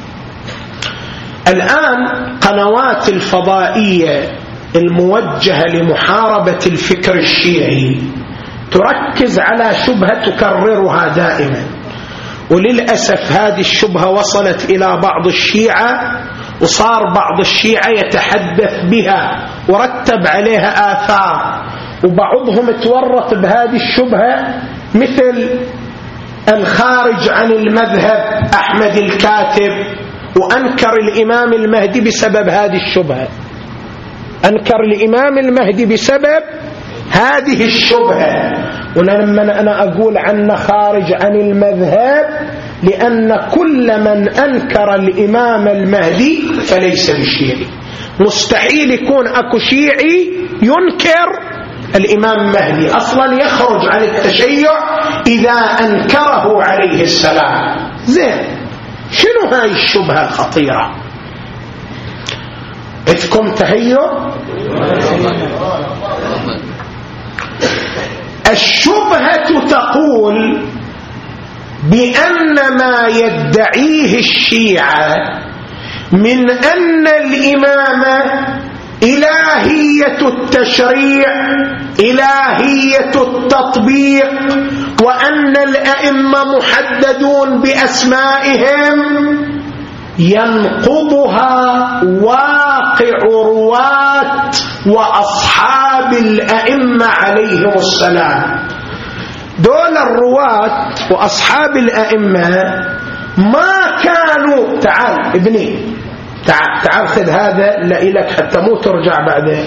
الآن قنوات الفضائية الموجهة لمحاربة الفكر الشيعي تركز على شبهة تكررها دائما، وللأسف هذه الشبهة وصلت إلى بعض الشيعة، وصار بعض الشيعة يتحدث بها ورتب عليها آثار، وبعضهم تورط بهذه الشبهة مثل الخارج عن المذهب أحمد الكاتب، وأنكر الإمام المهدي بسبب هذه الشبهة، أنكر الإمام المهدي بسبب هذه الشبهة. ولما أنا أقول عنه خارج عن المذهب لأن كل من أنكر الإمام المهدي فليس بشيعي. مستحيل يكون أكو شيعي ينكر الإمام المهدي، أصلا يخرج عن التشيع إذا أنكره عليه السلام. زين، شنو هاي الشبهة الخطيرة؟ عندكم تهيؤ؟ الشبهة تقول بأن ما يدعيه الشيعة من أن الإمامة إلهية التشريع إلهية التطبيق وأن الأئمة محددون بأسمائهم ينقضها واقع رواة وأصحاب الأئمة عليهم السلام. دول الرواة وأصحاب الأئمة ما كانوا، تعال ابني تعال تعال خذ هذا لإلك حتى مو ترجع بعدين.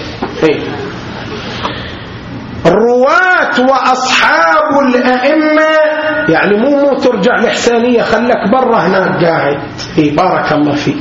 الرواة وأصحاب الأئمة يعني مو مو ترجع لحسانية، خلك برا هناك قاعد. إيه بارك الله فيك.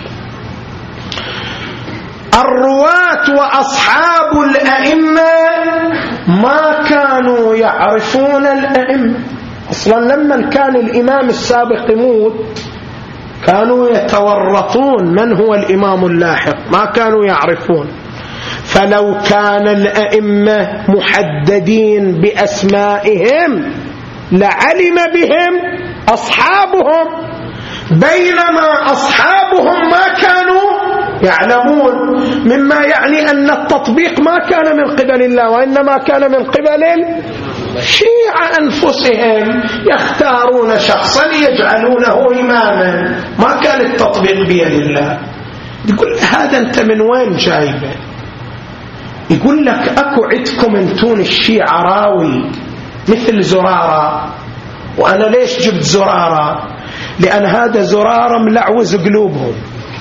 الرواة وأصحاب الأئمة ما كانوا يعرفون الأئمة أصلا. لما كان الإمام السابق يموت كانوا يتورطون من هو الإمام اللاحق، ما كانوا يعرفون. فلو كان الأئمة محددين بأسمائهم لعلم بهم أصحابهم، بينما أصحابهم ما كانوا يعلمون، مما يعني أن التطبيق ما كان من قبل الله وإنما كان من قبل الشيعة أنفسهم، يختارون شخصا يجعلونه إماما، ما كان التطبيق بيد الله. يقول هذا أنت من وين جايبه؟ يقول لك أكو عندكم انتون الشيعة راوي مثل زرارة. وأنا ليش جبت زرارة؟ لأن هذا زرارة ملعوز قلوبهم،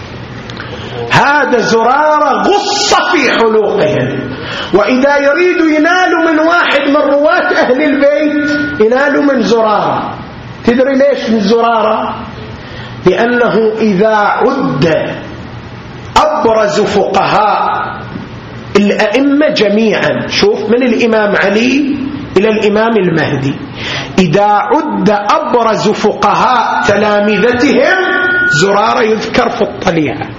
هذا زرارة غص في حلوقهم، وإذا يريدوا ينالوا من واحد من رواة أهل البيت ينالوا من زرارة. تدري ليش من زرارة؟ لأنه إذا عد أبرز فقهاء الأئمة جميعا، شوف من الإمام علي إلى الإمام المهدي، إذا عد أبرز فقهاء تلامذتهم زرارة يذكر في الطليعة.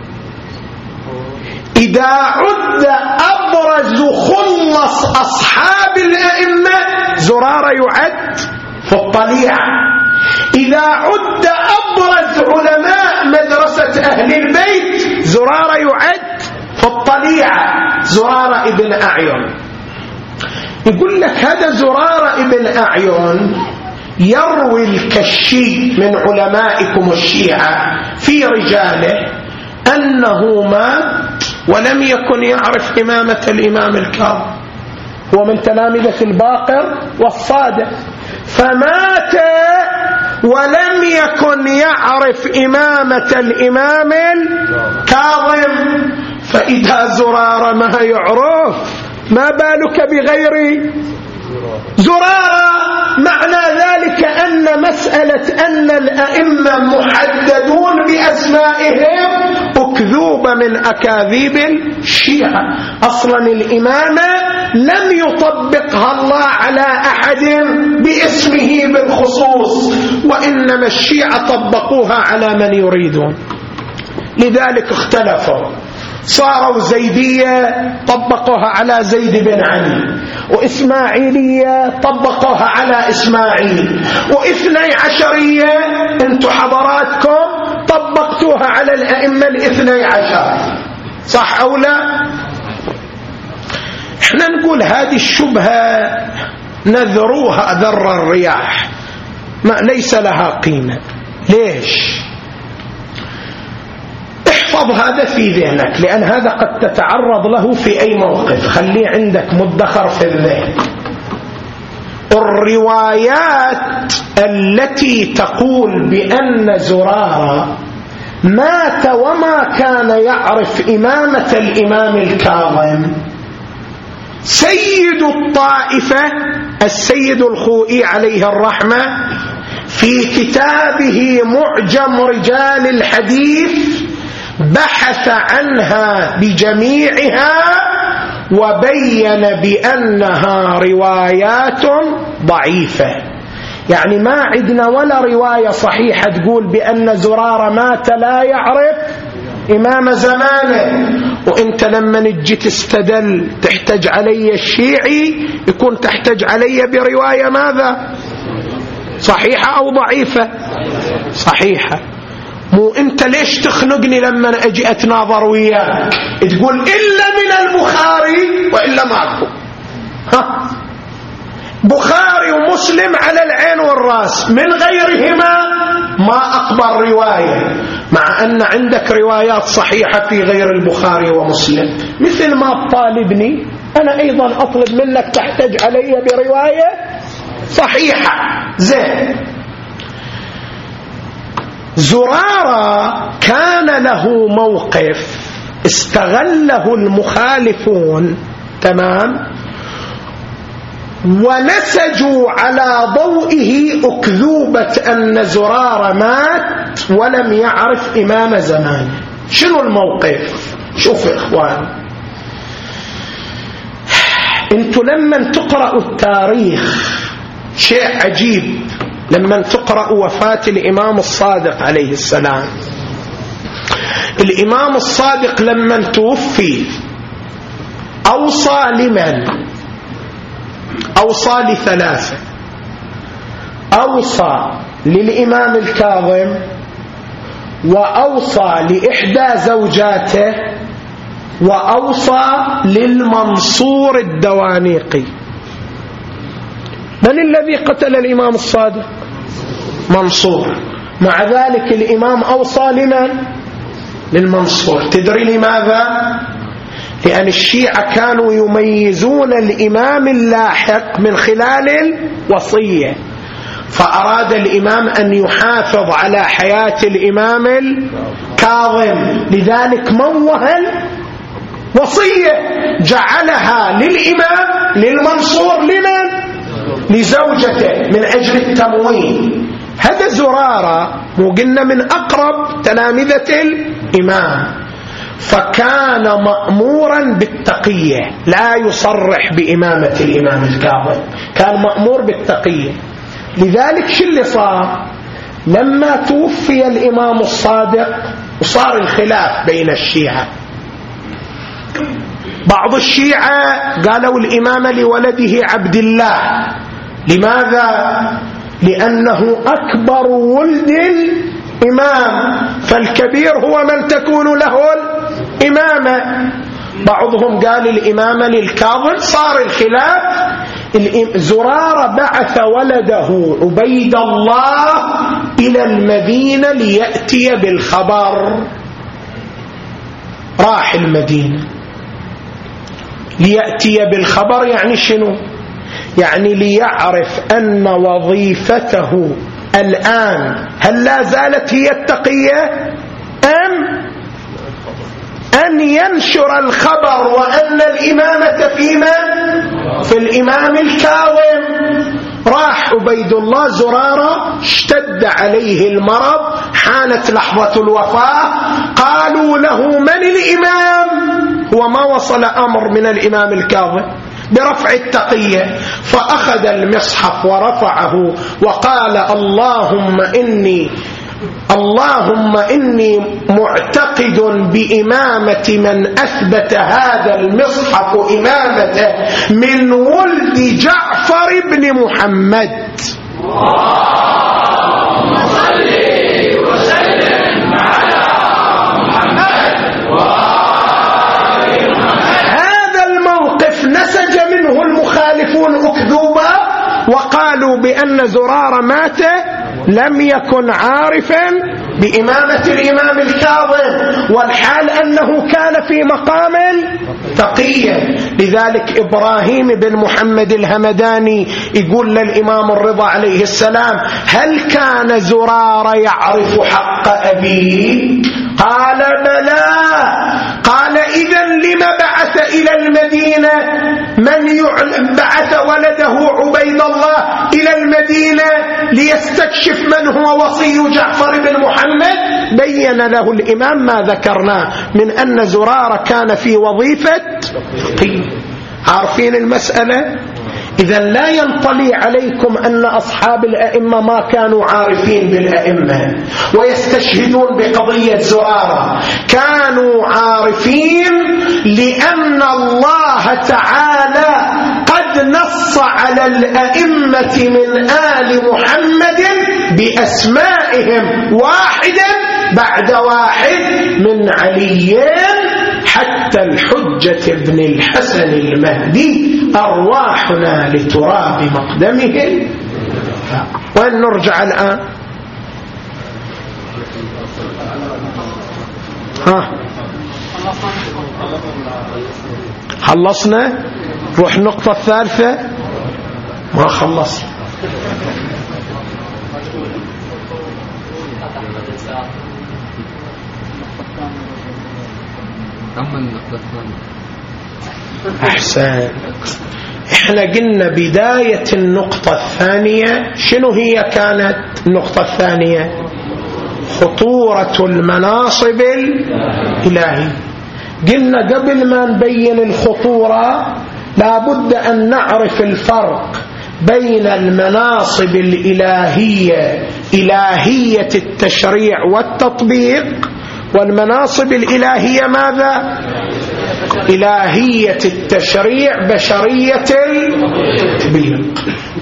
إذا عد أبرز خلص أصحاب الأئمة زرارة يعد في الطليعة. إذا عد أبرز علماء مدرسة أهل البيت زرارة يعد في الطليعة، زرارة ابن أعين. يقول لك هذا زرارة ابن أعين يروي الكشي من علمائكم الشيعة في رجاله أنه مات ولم يكن يعرف إمامة الإمام الكاظم، هو من تلامذة الباقر والصادق، فمات ولم يكن يعرف إمامة الإمام الكاظم. فإذا زرارة ما يعرف ما بالك بغير زرارة؟ معنى ذلك أن مسألة أن الأئمة محددون بأسمائهم أكذوبة من أكاذيب الشيعة. أصلا الإمامة لم يطبقها الله على أحد باسمه بالخصوص، وإنما الشيعة طبقوها على من يريدون. لذلك اختلفوا، صاروا زيدية طبقوها على زيد بن علي، وإسماعيلية طبقوها على إسماعيل، وإثني عشرية انتو حضراتكم طبقتوها على الأئمة الاثني عشر، صح أو لا؟ احنا نقول هذه الشبهة نذروها ذر الرياح، ما ليس لها قيمة. ليش؟ احفظ هذا في ذهنك، لأن هذا قد تتعرض له في أي موقف، خليه عندك مدخر في الذهن. الروايات التي تقول بأن زرارة مات وما كان يعرف إمامة الإمام الكاظم، سيد الطائفة السيد الخوئي عليه الرحمة في كتابه معجم رجال الحديث بحث عنها بجميعها وبين بأنها روايات ضعيفة. يعني ما عندنا ولا رواية صحيحة تقول بأن زرارة مات لا يعرف إمام زمانه. وإنت لما نجي تستدل تحتج علي الشيعي يكون تحتج علي برواية ماذا؟ صحيحة أو ضعيفة؟ صحيحة. مو أنت ليش تخنقني لما أجي أتناظر وياك تقول إلا من البخاري وإلا ماكو. ها بخاري ومسلم على العين والراس، من غيرهما ما أقبل رواية، مع أن عندك روايات صحيحة في غير البخاري ومسلم. مثل ما طالبني أنا أيضا أطلب منك تحتج علي برواية صحيحة. زين. زرارة كان له موقف استغله المخالفون، تمام، ونسجوا على ضوئه أكذوبة أن زرارة مات ولم يعرف إمام زمانه. شنو الموقف؟ شوفوا إخوان، انتوا لما تقرأوا التاريخ شيء عجيب، لما تقرأوا وفاة الإمام الصادق عليه السلام. الإمام الصادق لما توفي أوصى لمن؟ أوصى لثلاثة. أوصى للإمام الكاظم، وأوصى لإحدى زوجاته، وأوصى للمنصور الدوانيقي. من الذي قتل الإمام الصادق؟ منصور. مع ذلك الإمام أوصى لمن؟ للمنصور. تدري لماذا؟ لأن الشيعة كانوا يميزون الإمام اللاحق من خلال الوصية، فأراد الإمام أن يحافظ على حياة الإمام الكاظم، لذلك موه الوصية جعلها للإمام للمنصور لمن؟ لزوجته، من أجل التموين. هذا زرارة مو قلنا من أقرب تلامذة الإمام، فكان مأمورا بالتقية، لا يصرح بإمامة الإمام الكاظم، كان مأمور بالتقية. لذلك شو اللي صار؟ لما توفي الإمام الصادق وصار الخلاف بين الشيعة، بعض الشيعة قالوا الإمامة لولده عبد الله. لماذا؟ لأنه أكبر ولد الإمام، فالكبير هو من تكون له الإمامة. بعضهم قال الإمامة للكاظم. صار الخلاف. زرارة بعث ولده عبيد الله إلى المدينة ليأتي بالخبر. راح المدينة ليأتي بالخبر، يعني شنو؟ يعني ليعرف أن وظيفته الآن هل لا زالت هي التقية أم أن ينشر الخبر وأن الإمامة في من؟ في الإمام الكاظم. راح عبيد الله. زرارة اشتد عليه المرض، حانت لحظة الوفاة، قالوا له من الإمام؟ هو ما وصل أمر من الإمام الكاظم برفع التقية، فأخذ المصحف ورفعه وقال اللهم إني اللهم إني معتقد بإمامة من أثبت هذا المصحف إمامته من ولد جعفر بن محمد. اللهم صل وسلم على محمد وآل محمد. هذا الموقف نسج منه المخالفون أكذوبا، وقالوا بأن زرارة مات لم يكن عارفا بإمامة الإمام الكاظم، والحال أنه كان في مقام التقية. لذلك إبراهيم بن محمد الهمداني يقول للإمام الرضا عليه السلام هل كان زرارة يعرف حق أبيه؟ قال بلى. قال إذن لما بعث إلى المدينة من بعث ولده عبيد الله إلى المدينة ليستكشف من هو وصي جعفر بن محمد؟ بين له الإمام ما ذكرناه من أن زرارة كان في وظيفة. عارفين المسألة؟ إذا لا ينطلي عليكم أن أصحاب الأئمة ما كانوا عارفين بالأئمة ويستشهدون بقضية زرارة، كانوا عارفين لأن الله تعالى قد نص على الأئمة من آل محمد بأسمائهم واحدا بعد واحد من علي حتى الحجة ابن الحسن المهدي أرواحنا لتراب مقدمه. وين نرجع الآن؟ ها خلصنا؟ روح النقطة الثالثة. ما خلصنا. أحسن. إحنا قلنا بداية النقطة الثانية شنو هي كانت النقطة الثانية؟ خطورة المناصب الإلهية. قلنا قبل ما نبين الخطورة لابد أن نعرف الفرق بين المناصب الإلهية إلهية التشريع والتطبيق والمناصب الإلهية ماذا؟ إلهية التشريع بشرية التطبيق.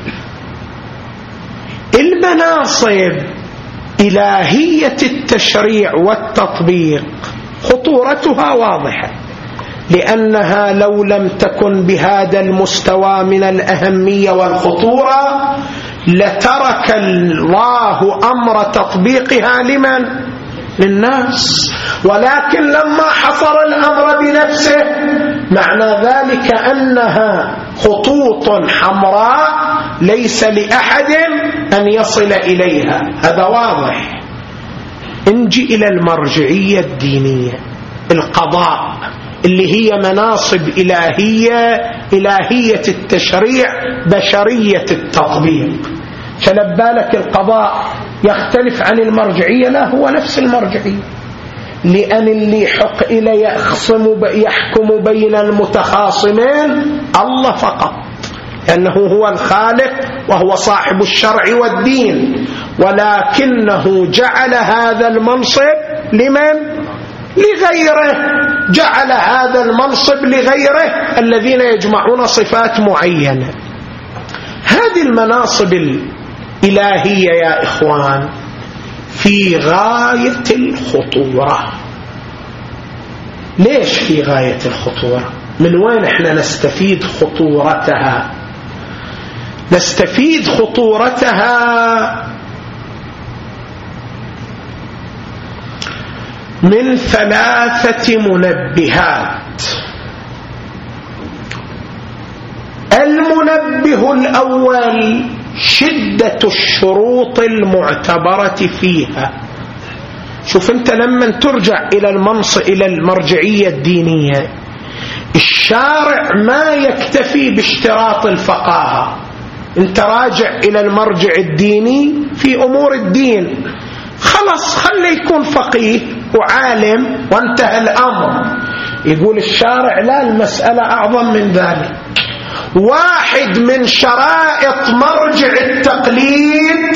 المناصب إلهية التشريع والتطبيق خطورتها واضحة، لأنها لو لم تكن بهذا المستوى من الأهمية والخطورة لترك الله أمر تطبيقها لمن؟ للناس. ولكن لما حصر الأمر بنفسه معنى ذلك أنها خطوط حمراء ليس لأحد أن يصل إليها. هذا واضح. نجي إلى المرجعية الدينية، القضاء اللي هي مناصب إلهية إلهية التشريع بشرية التطبيق. فلبالك القضاء يختلف عن المرجعية؟ لا، هو نفس المرجعية، لأن اللي حق إلى يخصم يحكم بين المتخاصمين الله فقط، لأنه هو الخالق وهو صاحب الشرع والدين، ولكنه جعل هذا المنصب لمن؟ لغيره. جعل هذا المنصب لغيره الذين يجمعون صفات معينة. هذه المناصب الإلهية يا إخوان في غاية الخطورة. ليش في غاية الخطورة؟ من وين احنا نستفيد خطورتها؟ نستفيد خطورتها من ثلاثة منبهات. المنبه الأول شدة الشروط المعتبرة فيها. شوف انت لما ترجع إلى المنصب إلى المرجعية الدينية، الشارع ما يكتفي باشتراط الفقاهة. انت راجع إلى المرجع الديني في أمور الدين، خلص خلي يكون فقيه وعالم وانتهى الأمر. يقول الشارع لا، المسألة أعظم من ذلك. واحد من شرائط مرجع التقليد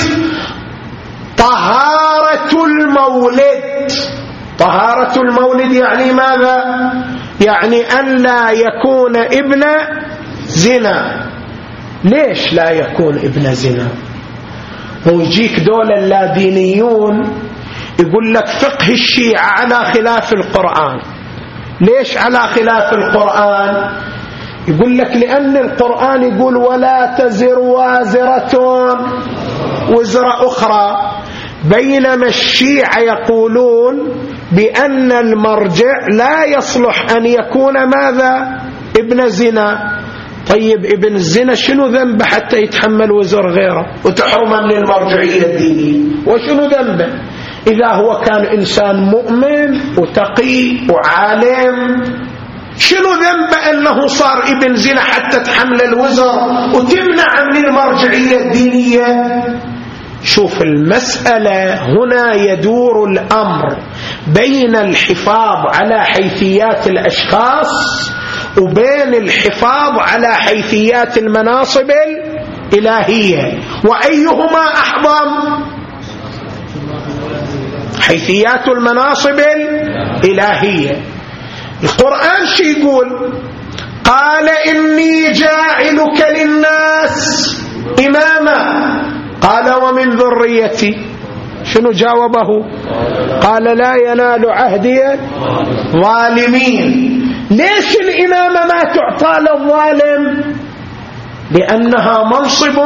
طهارة المولد. طهارة المولد يعني ماذا؟ يعني أن لا يكون ابن زنا. ليش لا يكون ابن زنا؟ هو يجيك دول اللادينيون يقول لك فقه الشيعة على خلاف القرآن. ليش على خلاف القرآن؟ يقول لك لأن القرآن يقول ولا تزر وازرة وزر أخرى، بينما الشيعة يقولون بأن المرجع لا يصلح أن يكون ماذا؟ ابن زنا. طيب ابن الزنا شنو ذنبه حتى يتحمل وزر غيره وتحرم من المرجعية الدينية؟ وشنو ذنبه إذا هو كان إنسان مؤمن وتقي وعالم؟ شنو ذنبه أنه صار ابن زنا حتى تحمل الوزر وتمنع من المرجعية الدينية؟ شوف المسألة هنا يدور الأمر بين الحفاظ على حيثيات الأشخاص وبين الحفاظ على حيثيات المناصب الإلهية. وأيهما أحضم؟ حيثيات المناصب الإلهية. القرآن شو يقول؟ قال إني جاعلك للناس إماما. قال ومن ذريتي. شنو جاوبه؟ قال لا ينال عهدي ظالمين. ليش الإمامة ما تعطى للظالم؟ لأنها منصب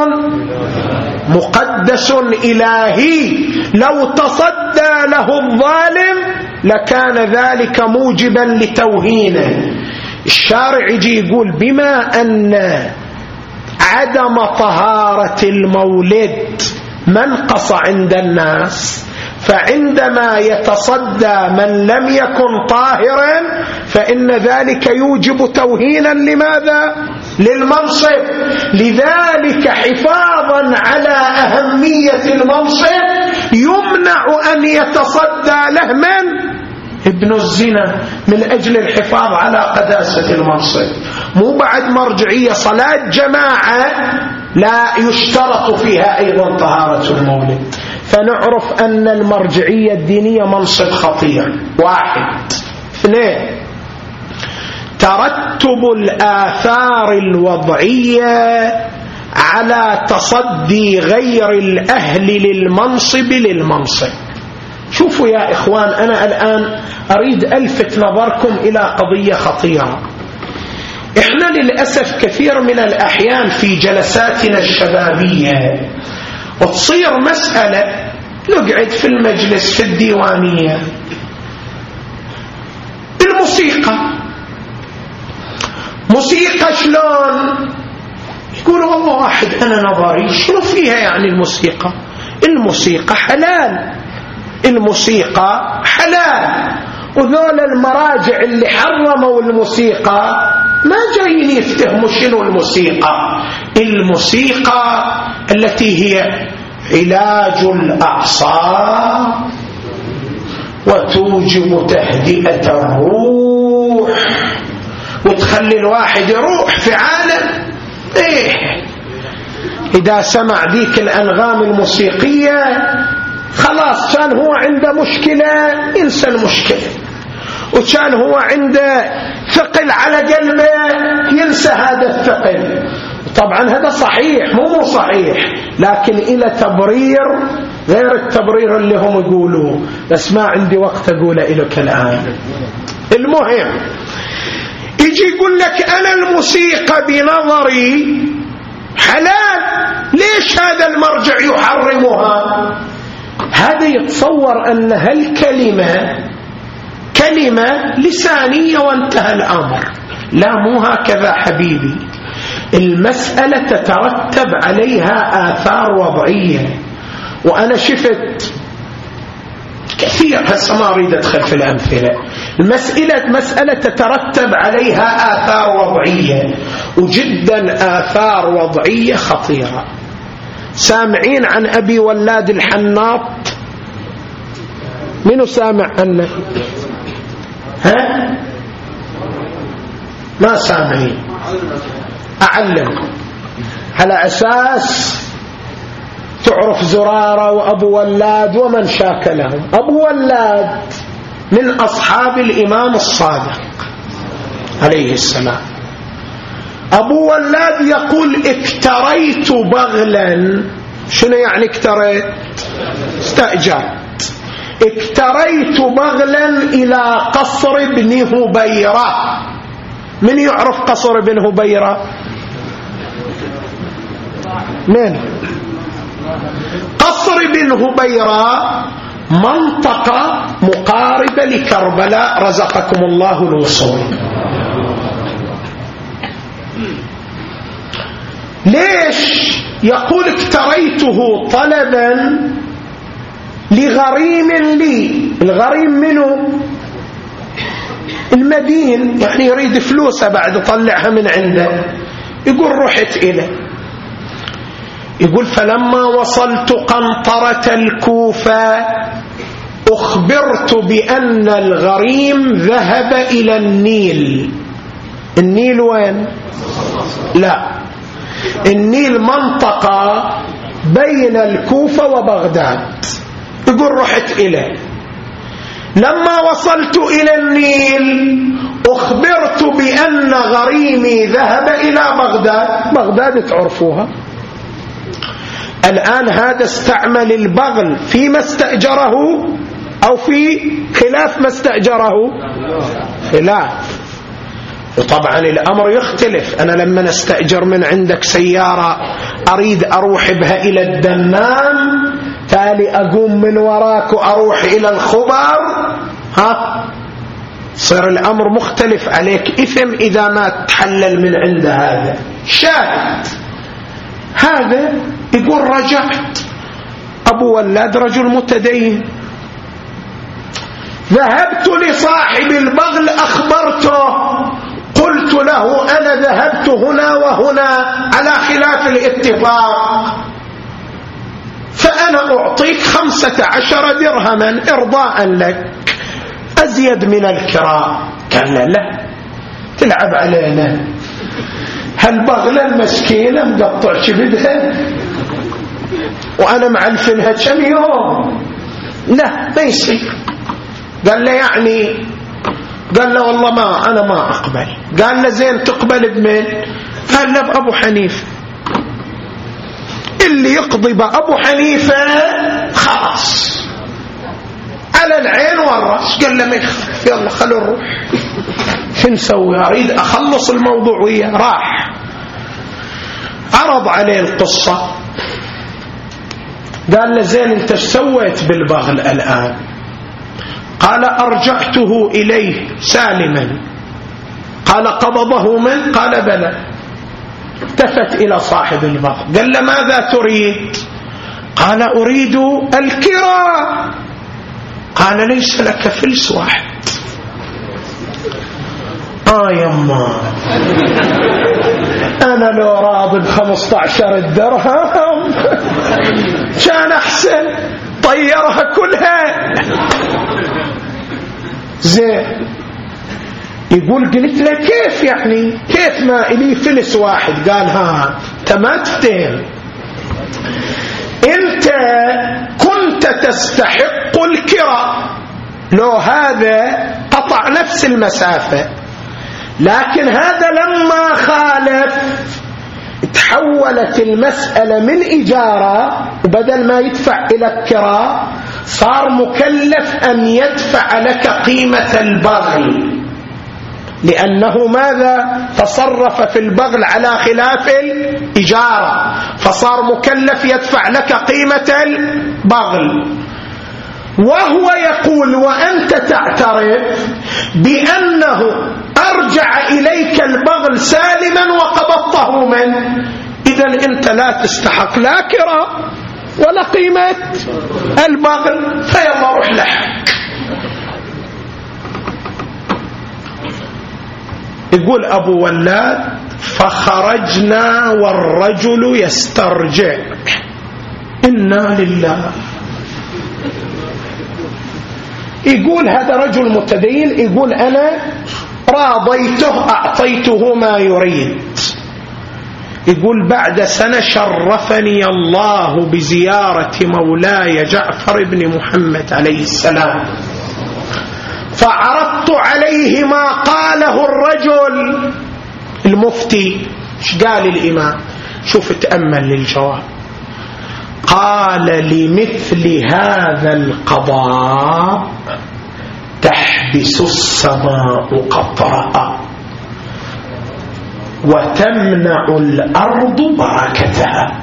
مقدس إلهي، لو تصدى له الظالم لكان ذلك موجبا لتوهينه. الشارع يجي يقول بما أن عدم طهارة المولد منقص عند الناس، فعندما يتصدى من لم يكن طاهرا فإن ذلك يوجب توهينا لماذا؟ للمنصب. لذلك حفاظا على أهمية المنصب يمنع أن يتصدى له من؟ ابن الزنا، من أجل الحفاظ على قداسة المنصب. مو بعد مرجعية صلاة جماعة لا يشترط فيها أيضا طهارة المولد. فنعرف أن المرجعية الدينية منصب خطير. واحد. اثنين، ترتب الآثار الوضعية على تصدي غير الأهل للمنصب للمنصب. شوفوا يا إخوان، أنا الآن أريد ألفت نظركم إلى قضية خطيرة. إحنا للأسف كثير من الأحيان في جلساتنا الشبابية وتصير مسألة، نقعد في المجلس في الديوانية، الموسيقى موسيقى شلون؟ يقول والله واحد أنا نظري شنو فيها يعني الموسيقى؟ الموسيقى حلال، الموسيقى حلال. وذول المراجع اللي حرموا الموسيقى ما جايين يفتهموا شنو الموسيقى. الموسيقى التي هي علاج الأعصاب وتوجب تهدئة الروح وتخلي الواحد يروح في عالم إيه. إذا سمع ذيك الأنغام الموسيقية خلاص كان هو عنده مشكلة، ينسى المشكلة. وكان هو عنده ثقل على قلبه، ينسى هذا الثقل. طبعا هذا صحيح مو مو صحيح، لكن إلى تبرير غير التبرير اللي هم يقولوه، بس ما عندي وقت أقوله إليك الآن. المهم يجي يقول لك أنا الموسيقى بنظري حلال، ليش هذا المرجع يحرمها؟ هذا يتصور أن هالكلمة كلمة لسانية وانتهى الأمر. لا، مو هكذا حبيبي. المسألة تترتب عليها آثار وضعية، وأنا شفت كثير، هسه ما أريد أدخل في الأمثلة. المسألة مسألة تترتب عليها آثار وضعية، وجدا آثار وضعية خطيرة. سامعين عن أبي ولاد الحناط؟ منو سامع عنه؟ ها؟ ما سامعين؟ أعلمكم على أساس تعرف زرارة وأبو ولاد ومن شاكلهم. أبو ولاد من أصحاب الإمام الصادق عليه السلام. أبو ولاد يقول اكتريت بغلا. شنو يعني اكتريت؟ استأجرت. اكتريت بغلا إلى قصر ابن هبيرة. من يعرف قصر ابن هبيرة؟ من؟ قصر ابن هبيرة منطقة مقاربة لكربلاء، رزقكم الله الوصول. ليش؟ يقول اكتريته طلبا لغريم لي. الغريم منه؟ المدين، يعني يريد فلوسه بعد طلعها من عنده. يقول رحت إليه، يقول فلما وصلت قنطرة الكوفة أخبرت بأن الغريم ذهب إلى النيل النيل وين؟ لا، النيل منطقة بين الكوفة وبغداد. يقول رحت إليه، لما وصلت إلى النيل أخبرت بأن غريمي ذهب إلى بغداد. بغداد تعرفوها. الآن هذا استعمل البغل فيما استأجره أو في خلاف ما استأجره؟ خلاف. وطبعا الأمر يختلف. أنا لما نستأجر من عندك سيارة أريد أروح بها إلى الدمام، تالي أقوم من وراك وأروح إلى الخبر، ها صير الأمر مختلف عليك، إثم إذا ما تحلل من عند هذا. شاهد هذا يقول رجعت، أبو ولاد رجل متدين، ذهبت لصاحب البغل أخبرته، قلت له أنا ذهبت هنا وهنا على خلاف الاتفاق، فأنا أعطيك خمسة عشر درهما إرضاء لك، أزيد من الكراء. قال لا لا، تلعب علينا، هالبغلة المسكينة مقطع شبدها وأنا معلفنها كم يوم، لا ما يصير. قال له يعني؟ قال له والله ما أنا ما أقبل. قال له زين تقبل بمن؟ قال له بأبو حنيفة. اللي يقضي بأبو حنيفة خلاص على العين والرأس. قال له ما يخالف، يلا خلوا نروح. شو نسوي؟ أريد أخلص الموضوع وياه. راح عرض عليه القصة، قال له زين انت ايش سويت بالبغل الآن؟ قال أرجعته إليه سالما. قال قبضه من؟ قال بلى. التفت إلى صاحب البغل قال له ماذا تريد؟ قال أريد الكراء. قال ليس لك فلس واحد. آه يما أنا لو راضي بخمسة عشر درهم كان أحسن، طيرها كلها. زين يقول قلت له كيف يعني؟ كيف ما إلي فلس واحد؟ قال ها أنت ما تفتهم، أنت كنت تستحق الكراء لو هذا قطع نفس المسافة، لكن هذا لما خالف تحولت المسألة من إجارة، وبدل ما يدفع إلى الكراء صار مكلف أن يدفع لك قيمة البغل، لأنه ماذا؟ تصرف في البغل على خلاف الإجارة، فصار مكلف يدفع لك قيمة البغل. وهو يقول وأنت تعترف بأنه أرجع إليك البغل سالما وقبضته منه، إذن أنت لا تستحق لا كراء ولا قيمة البغل، فيلا روح لحق. يقول أبو ولاد فخرجنا والرجل يسترجع. إنا لله. يقول هذا رجل متدين، يقول أنا راضيته أعطيته ما يريد. يقول بعد سنة شرفني الله بزيارة مولاي جعفر بن محمد عليه السلام، فعرضت عليه ما قاله الرجل المفتي. ايش قال الإمام؟ شوف تأمل للجواب. قال لمثل هذا القضاء تحبس السماء قطرها وتمنع الأرض بركتها.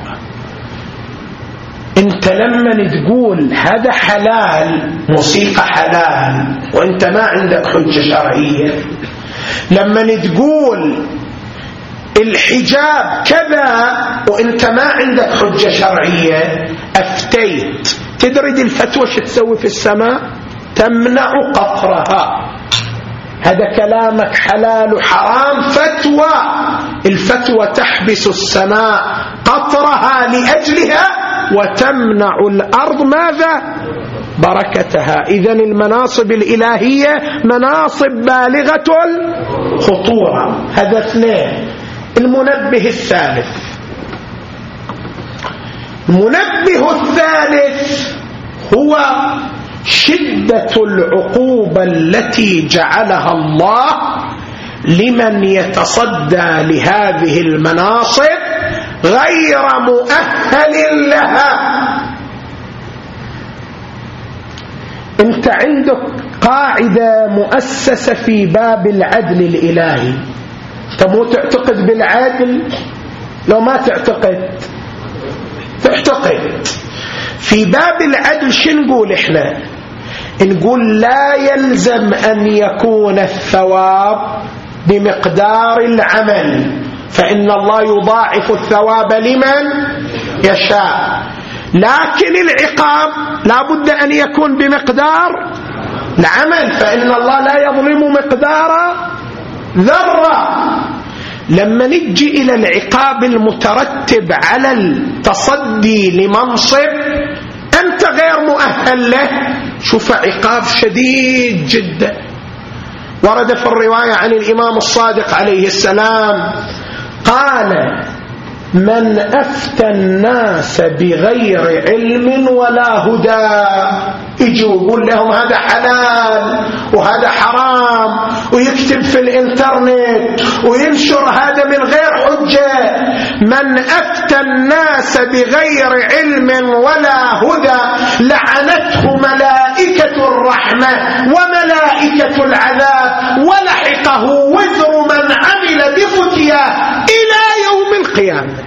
انت لما تقول هذا حلال، موسيقى حلال، وانت ما عندك حجة شرعية، لما تقول الحجاب كذا وانت ما عندك حجة شرعية افتيت، تدري الفتوى شو تسوي في السماء؟ تمنع قطرها. هذا كلامك حلال وحرام فتوى، الفتوى تحبس السماء قطرها لأجلها وتمنع الأرض ماذا؟ بركتها. إذن المناصب الإلهية مناصب بالغة الخطورة. هذا اثنين. المنبه الثالث، المنبه الثالث هو شدة العقوبة التي جعلها الله لمن يتصدى لهذه المناصب غير مؤهل لها. انت عندك قاعدة مؤسسة في باب العدل الإلهي، انت مو تعتقد بالعدل؟ لو ما تعتقد تعتقد في باب العدل شو نقول احنا؟ نقول لا يلزم أن يكون الثواب بمقدار العمل، فإن الله يضاعف الثواب لمن يشاء، لكن العقاب لا بد أن يكون بمقدار العمل، فإن الله لا يظلم مقدار ذرة. لما نجي إلى العقاب المترتب على التصدي لمنصب أنت غير مؤهل له، شوف عقاب شديد جدا. ورد في الرواية عن الإمام الصادق عليه السلام قال: من أفتى الناس بغير علم ولا هدى، يجوا يقول لهم هذا حلال وهذا حرام، ويكتب في الانترنت وينشر هذا من غير حجة. من أفتى الناس بغير علم ولا هدى لعنته ملائكة الرحمة وملائكة العذاب ولحقه وزر من عمل بفتياه إلى يوم القيامة.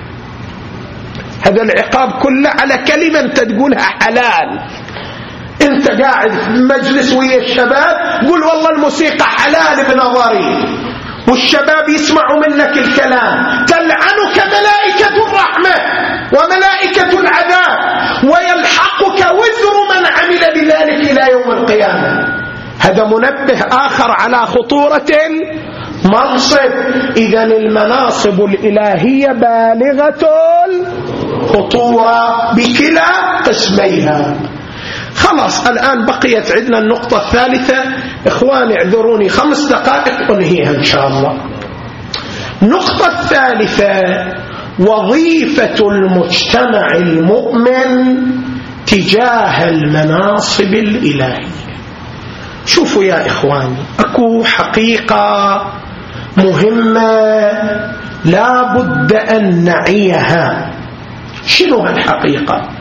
هذا العقاب كله على كلمة انت تقولها حلال. انت قاعد في مجلس ويا الشباب قول والله الموسيقى حلال بنظري، والشباب يسمعوا منك الكلام، تلعنك ملائكة الرحمة وملائكة العذاب ويلحقك وزر من عمل بذلك إلى يوم القيامة. هذا منبه آخر على خطورة المنصب. إذن المناصب الإلهية بالغة الخطورة بكلا قسميها. خلاص الآن بقيت عندنا النقطة الثالثة. إخواني اعذروني خمس دقائق أنهيها إن شاء الله. النقطة الثالثة وظيفة المجتمع المؤمن تجاه المناصب الإلهية. شوفوا يا إخواني، أكو حقيقة مهمة لا بد أن نعيها. شنو هالحقيقة؟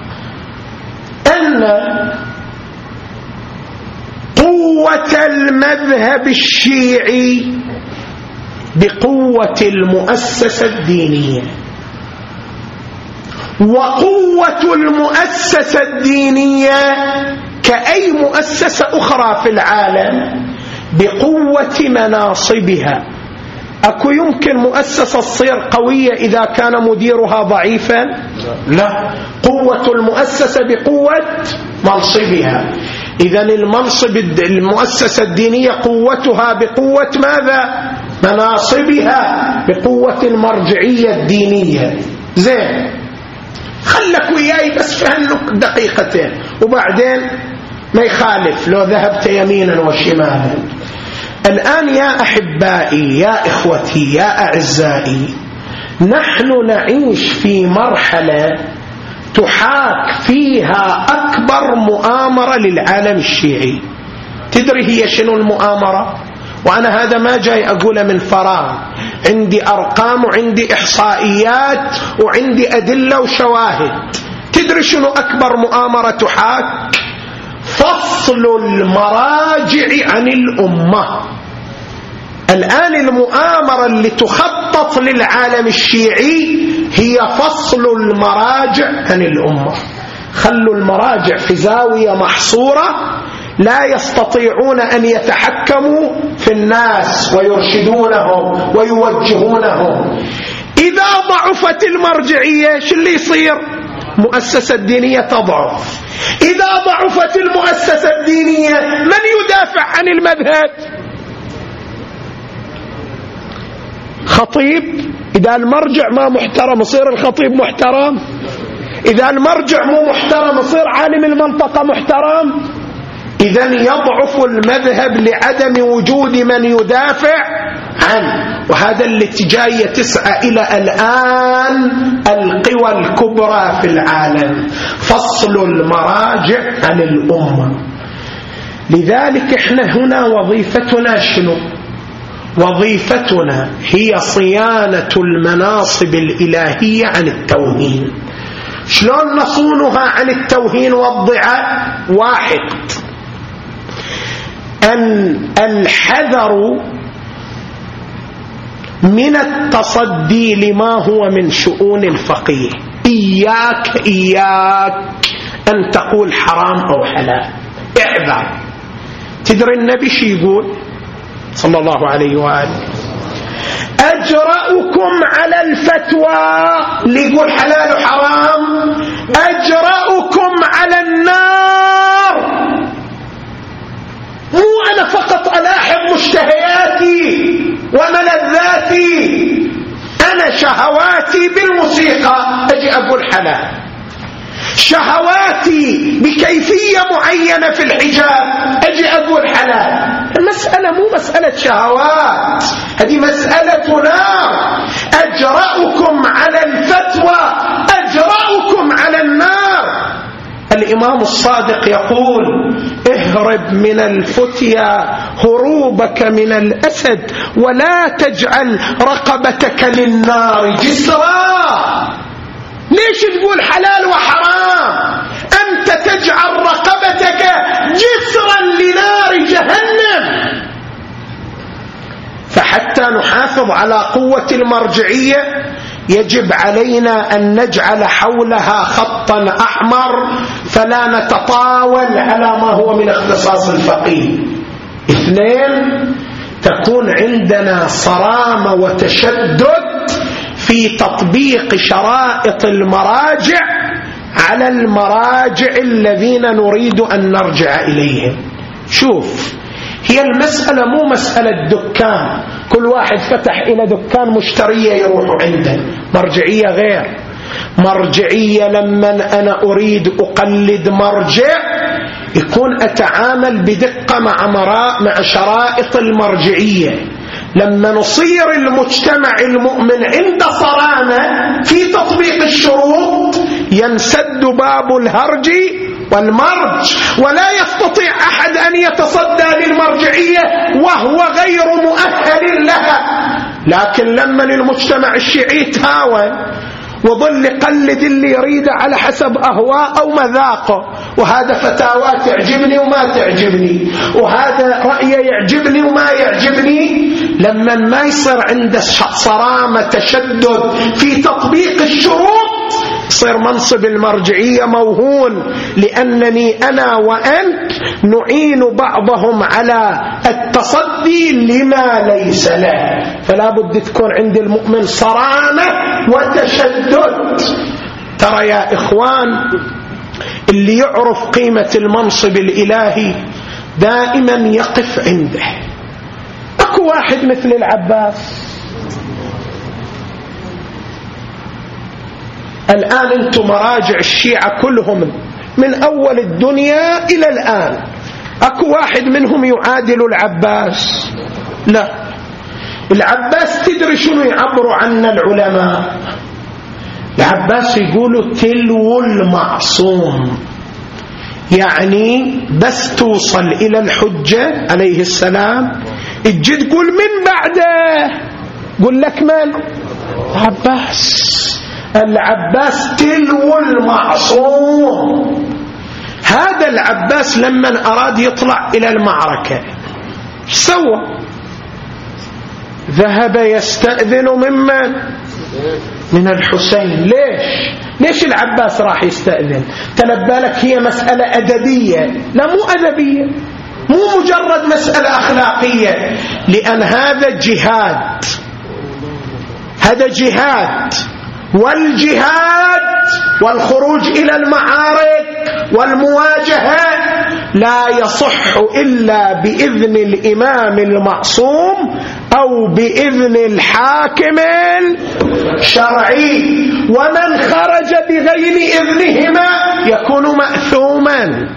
أن قوة المذهب الشيعي بقوة المؤسسة الدينية، وقوة المؤسسة الدينية كأي مؤسسة أخرى في العالم بقوة مناصبها. أكو يمكن مؤسسة تصير قوية إذا كان مديرها ضعيفا؟ لا، قوة المؤسسة بقوة منصبها. إذن المنصب المؤسسة الدينية قوتها بقوة ماذا؟ مناصبها، بقوة المرجعية الدينية. زين، خلك وياي بس فهلك دقيقتين وبعدين ما يخالف لو ذهبت يمينا وشمالا. الآن يا أحبائي يا إخوتي يا أعزائي، نحن نعيش في مرحلة تحاك فيها أكبر مؤامرة للعالم الشيعي. تدري هي شنو المؤامرة؟ وأنا هذا ما جاي أقوله من فراغ، عندي أرقام وعندي إحصائيات وعندي أدلة وشواهد. تدري شنو أكبر مؤامرة تحاك؟ فصل المراجع عن الأمة. الآن المؤامرة اللي تخطط للعالم الشيعي هي فصل المراجع عن الأمة. خلوا المراجع في زاوية محصورة لا يستطيعون أن يتحكموا في الناس ويرشدونهم ويوجهونهم. إذا ضعفت المرجعية شو اللي يصير؟ مؤسسة الدينية تضعف. إذا ضعفت المؤسسة الدينية من يدافع عن المذهب؟ خطيب. إذا المرجع ما محترم يصير الخطيب محترم. إذا المرجع مو محترم يصير عالم المنطقة محترم؟ إذا يضعف المذهب لعدم وجود من يدافع عنه. وهذا الاتجاه تسعى إلى الآن القوى الكبرى في العالم، فصل المراجع عن الأمة. لذلك احنا هنا وظيفتنا شنو؟ وظيفتنا هي صيانة المناصب الإلهية عن التوهين. شلون نصونها عن التوهين والضعاف؟ واحد، أن الحذر من التصدي لما هو من شؤون الفقيه. إياك إياك أن تقول حرام أو حلال، احذر. تدري النبي شي يقول صلى الله عليه وآله؟ أجرأكم على الفتوى، اللي يقول حلال وحرام أجرأكم على النار. مو أنا فقط ألاحظ مشتهياتي وملذاتي، أنا شهواتي بالموسيقى أجي أقول حلال، شهواتي بكيفية معينة في الحجاب أجي أقول حلال. المسألة مو مسألة شهوات، هذه مسألة نار. أجرأكم على الفتوى أجرأكم على النار. الإمام الصادق يقول: اهرب من الفتيا هروبك من الأسد، ولا تجعل رقبتك للنار جسرا. ليش تقول حلال وحرام؟ أنت تجعل رقبتك جسرا لنار جهنم. فحتى نحافظ على قوة المرجعية يجب علينا أن نجعل حولها خطا أحمر، فلا نتطاول على ما هو من اختصاص الفقيه. اثنين، تكون عندنا صرامة وتشدد في تطبيق شرائط المراجع على المراجع الذين نريد أن نرجع إليهم. شوف، هي المسألة مو مسألة دكان، كل واحد فتح إلى دكان مشترية يروح عنده. مرجعية غير. مرجعية لما أنا أريد أقلد مرجع يكون أتعامل بدقة مع مراء مع شرائط المرجعية. لما نصير المجتمع المؤمن عند صرامة في تطبيق الشروط ينسد باب الهرج والمرج، ولا يستطيع أحد أن يتصدى للمرجعية وهو غير مؤهل لها. لكن لما المجتمع الشيعي تهاون وظل يقلد اللي يريده على حسب أهواء أو مذاقه، وهذا فتاوى تعجبني وما تعجبني، وهذا رأيه يعجبني وما يعجبني، لما ما يصير عنده صرامة تشدد في تطبيق الشروط صير منصب المرجعية موهون، لأنني أنا وأنت نعين بعضهم على التصدي لما ليس له. فلا بد تكون عند المؤمن صرامة وتشدد. ترى يا إخوان، اللي يعرف قيمة المنصب الإلهي دائما يقف عنده. أكو واحد مثل العباس، الآن أنتم مراجع الشيعة كلهم من أول الدنيا إلى الآن، أكو واحد منهم يعادل العباس؟ لا. العباس تدري شنو يعبروا عنا العلماء؟ العباس يقولوا تلو المعصوم، يعني بس توصل إلى الحجة عليه السلام تجي تقول من بعده، قل لك من؟ عباس. العباس تلو المعصوم. هذا العباس لما أراد يطلع إلى المعركة سوى؟ ذهب يستأذن ممن؟ من الحسين. ليش؟ ليش العباس راح يستأذن؟ تنبأ لك هي مسألة أدبية؟ لا، مو أدبية، مو مجرد مسألة أخلاقية، لأن هذا جهاد، هذا جهاد، والجهاد والخروج إلى المعارك والمواجهة لا يصح إلا بإذن الإمام المعصوم أو بإذن الحاكم الشرعي، ومن خرج بغير إذنهما يكون مأثوما.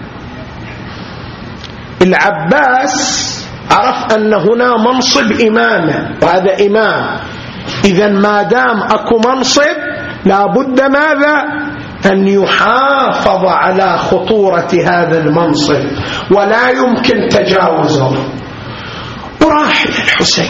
العباس عرف أن هنا منصب إمامة وهذا إمام، إذن ما دام أكو منصب لابد ماذا؟ أن يحافظ على خطورة هذا المنصب ولا يمكن تجاوزه. وراح للحسين،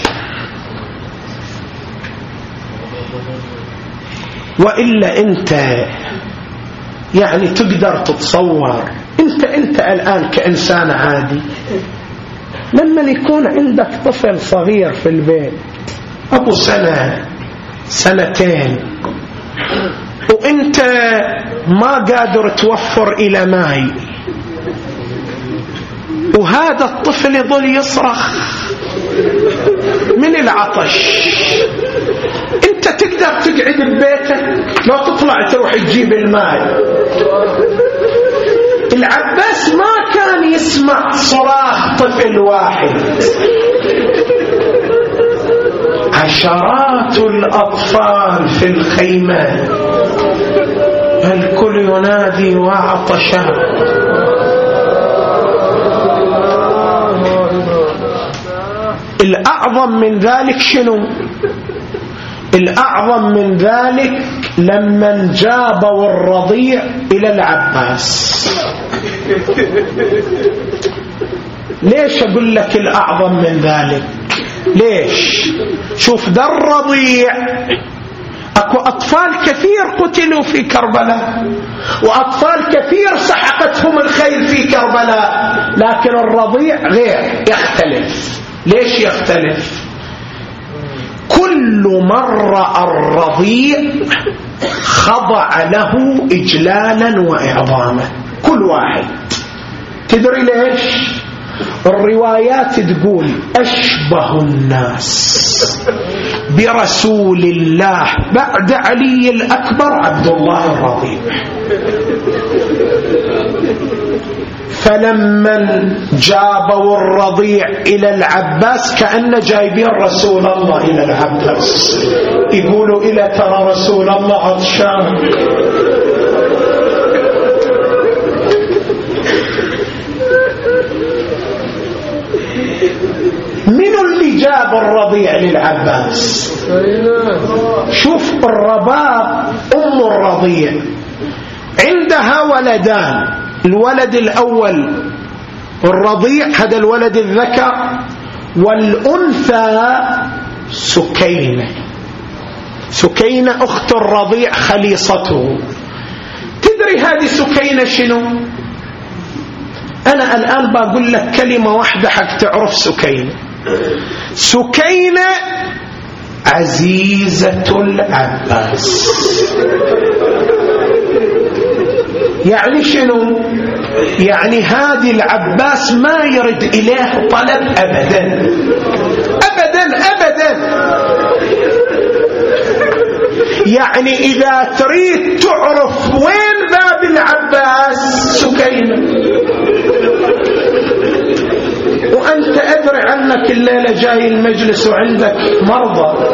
وإلا أنت يعني تقدر تتصور أنت أنت الآن كإنسان عادي لما يكون عندك طفل صغير في البيت أبو سنة سنتين وأنت ما قادر توفر إلى ماي، وهذا الطفل يظل يصرخ من العطش، أنت تقدر تقعد ببيتك لو تطلع تروح تجيب الماء؟ العباس ما كان يسمع صراخ طفل واحد، عشرات الأطفال في الخيمة الكل ينادي وعطشا. الأعظم من ذلك شنو؟ الأعظم من ذلك لما جابوا الرضيع إلى العباس. ليش أقول لك الأعظم من ذلك؟ ليش؟ شوف ده الرضيع، أكو أطفال كثير قتلوا في كربلاء وأطفال كثير سحقتهم الخيل في كربلاء، لكن الرضيع غير، يختلف. ليش يختلف؟ كل مرة الرضيع خضع له إجلالا وإعظاما، كل واحد. تدري ليش؟ الروايات تقول أشبه الناس برسول الله بعد علي الأكبر عبد الله الرضيع. فلما جابوا الرضيع إلى العباس كأن جايبين رسول الله إلى العباس، يقولوا إلى ترى رسول الله عطشان. من اللي جاب الرضيع للعباس؟ شوف الرباب أم الرضيع عندها ولدان، الولد الأول الرضيع هذا الولد الذكر، والأنثى سكينة. سكينة أخت الرضيع خليصته. تدري هذه سكينة شنو؟ أنا الآن بقول لك كلمة واحدة حق تعرف سكينة. سكينة عزيزة العباس. يعني شنو؟ يعني هذه العباس ما يرد إليه طلب أبدا أبدا أبدا. يعني إذا تريد تعرف وين باب العباس سكينة. وأنت أدري عنك الليلة جاي المجلس وعندك مرضى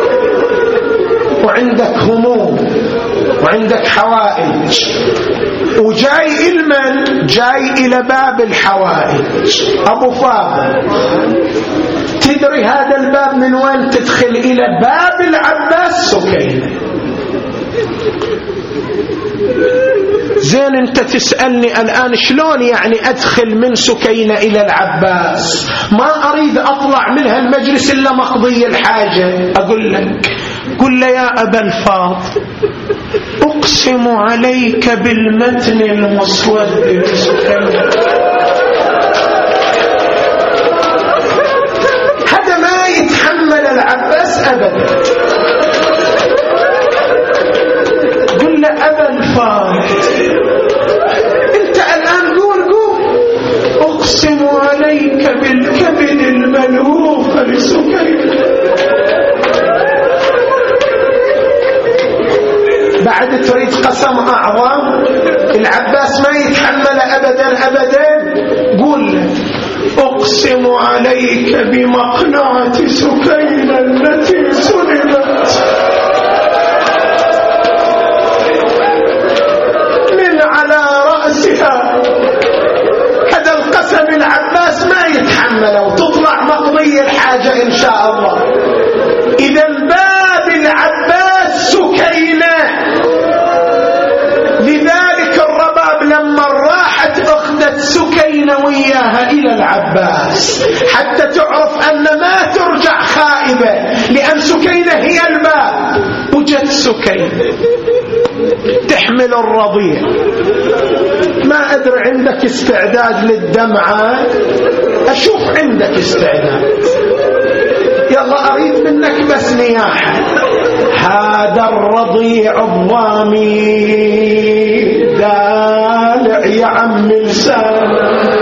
وعندك هموم وعندك حوائج، وجاي المن جاي إلى باب الحوائج أبو فاضل. تدري هذا الباب من وين تدخل؟ إلى باب العباس سكينة. زين أنت تسألني الآن شلون يعني أدخل من سكينة إلى العباس؟ ما أريد أطلع منها المجلس إلا مقضي الحاجة. أقول لك قل له يا أبا الفاضل أقسم عليك بالمتن المسود سكينة. هذا ما يتحمل العباس أبدا. قل له أبا الفاضل أنت الآن قول قول أقسم عليك بالكبد الملهوف لسكينة. بعد تريد قسم أعظم؟ العباس ما يتحمل أبدا أبدا. قول أقسم عليك بمقنعة سكينة التي سلبت من على رأسها. هذا القسم العباس ما يتحمله وتطلع مقضي الحاجة إن شاء الله. إذا باب العباس سكينة. لذلك الرباب لما راحت أخذت سكينة وياها إلى العباس حتى تعرف أن ما ترجع خائبة، لأن سكينة هي الباب. وجت سكينة تحمل الرضيع. ما أدري عندك استعداد للدمعة؟ أشوف عندك استعداد. يلا أريد منك بس نياحة. هذا الرضيع الضامي دالع يا عم لسان،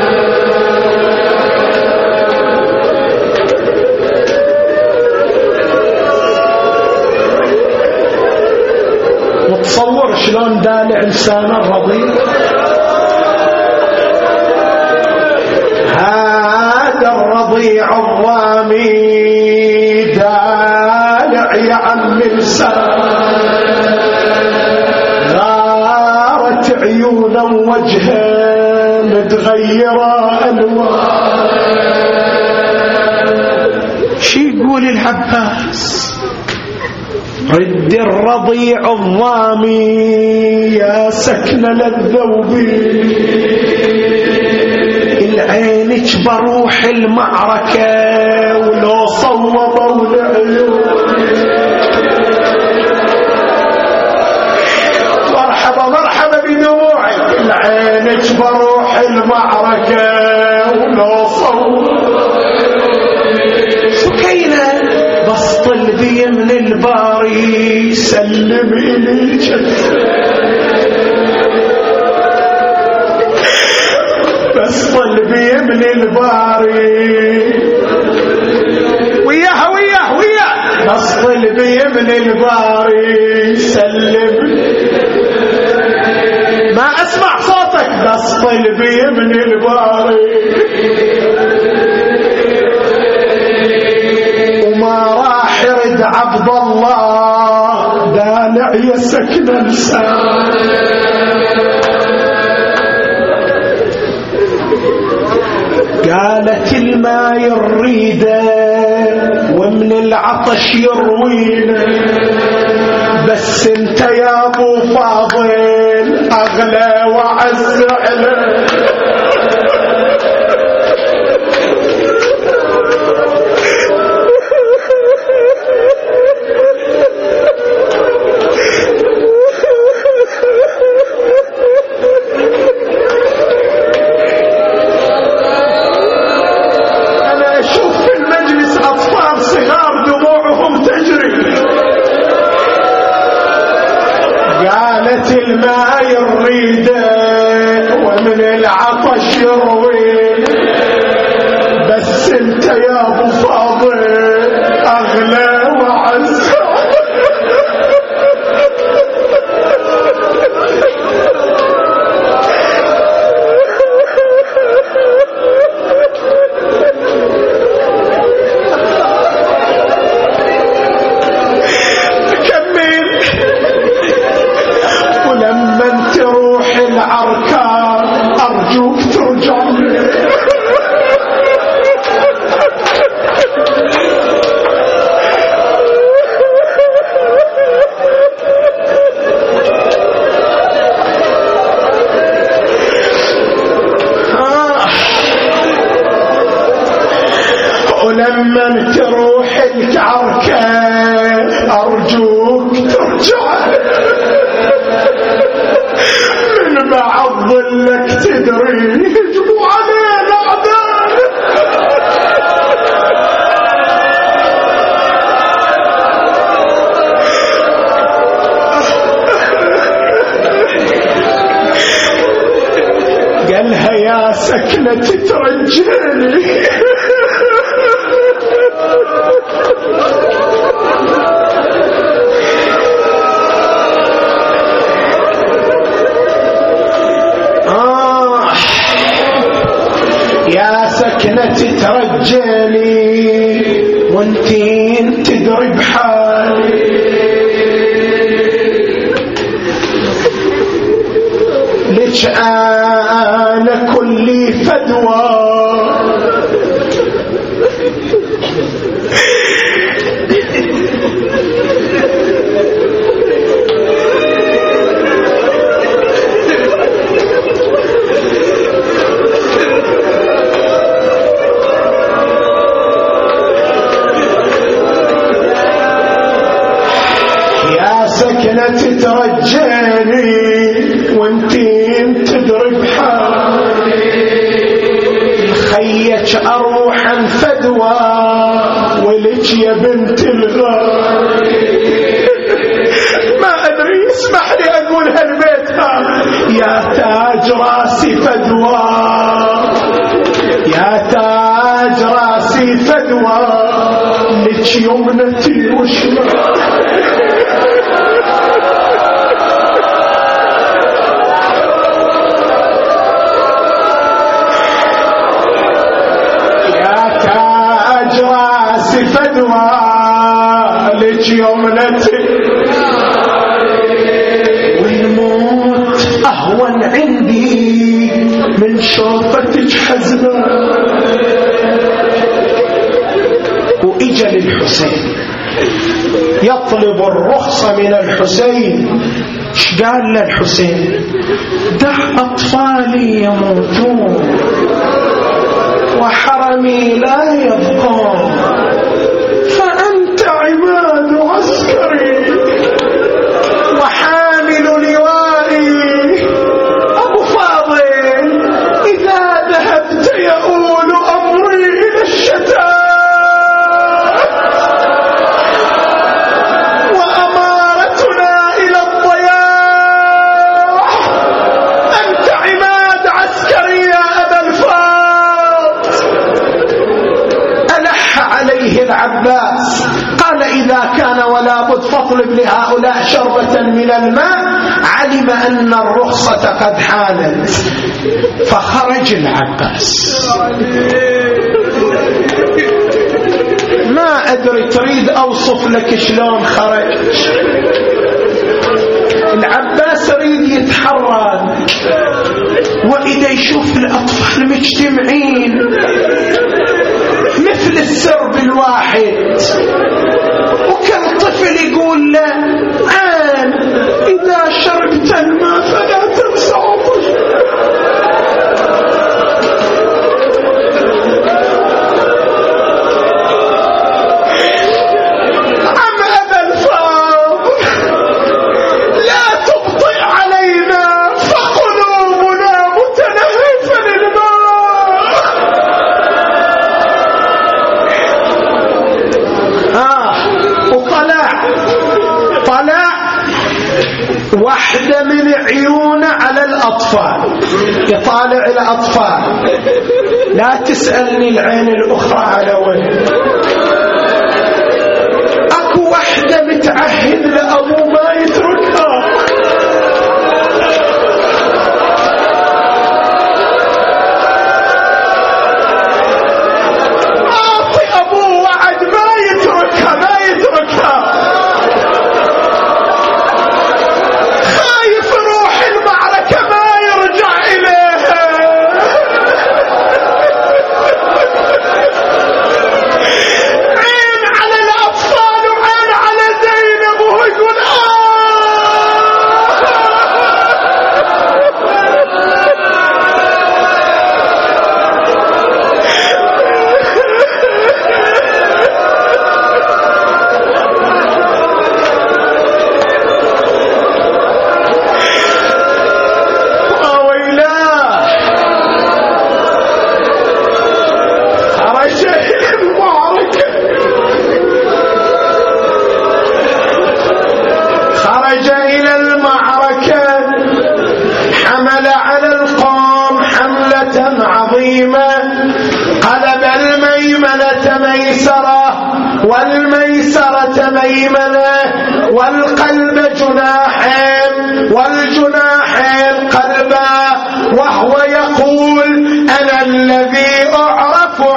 وتصور شلون دالع لسان الرضيع. هذا الرضيع الضامي دالع يا عم لسان، غارت عيونا وجهه متغيرة ألوان. شي يقول العباس؟ رد الرضيع الضامي يا سكن للذوبي، العينك بروح المعركة ولو صوبوا العيون. مرحبا مرحبا بدموعك، العينك بروح المعركة ولو صوبوا. سكينة بسط البي من الباري سلم إليك، بس قلبي من الباري وياها وياه وياه، بس قلبي من الباري سلم. ما اسمع صوتك، بس قلبي من الباري. وما راح يرد عبد الله دالع يا سكن لسان. قالت الماء يريده ومن العطش يروينا، بس انت يا ابو فاضل اغلى وعز عليك. الماء يريده ومن العطش يروي، بس انت يا ابو فاضل اغلى وعز. ولما تروح العركة أرجوك ترجع، من بعض ظلك تدري يجبوا علينا أعداء. قالها يا سكنة ترجعني. يا سكنة سكنة ترجاني وانتين تدري بحالي ليش أنا كلي فدوى سكنة ترجاني وانتين تدري بحالي خيك أروحا فدوى ولك يا بنت الغالي ما أدري اسمح لي أقول هالبيت يا تاج راسي فدوى يا تاج راسي فدوى لك يمنتي وشمالي فدوى لك يمنتي والموت أهون عندي من شوفتك حزنة. وإجا للحسين يطلب الرخصة من الحسين. ايش قال للحسين؟ دع أطفالي يموتون وحرمي لا يبقى فأنت عماد عسكري وحامل لوائي. أبو فاضل إذا ذهبت يؤول أمري إلى الشتاء وأمارتنا إلى الضياع. أنت عماد عسكري يا أبا الفاضل. ألح عليه العباس قال إذا كان ولا بد فاطلب لهؤلاء شربة من الماء. علم أن الرخصة قد حانت فخرج العباس. ما أدري تريد أوصف لك شلون خرج. العباس يريد يتحرك وإذا يشوف الأطفال مجتمعين مثل السرب الواحد وكل طفل يقول له عان إذا شربت الماء فلا تنسى عطشك. عم أبا الفاضل لا تبطئ علينا فقلوبنا متلهفة للماء. آه وطلع طلع واحدة من عيونه على الأطفال يطالع الأطفال. لا تسألني العين الأخرى على وين. أكو واحدة متعهد لأبو ما يتركها. أعطي أبوه وعد ما يتركها ما يتركها. خايف روح المعركة ما يرجع إليها. عين على الأطفال وعين على زينب وهو يقول قلب الميمنة ميسرة والميسرة ميمنة والقلب جناحين والجناحين قلبا وهو يقول أنا الذي أعرف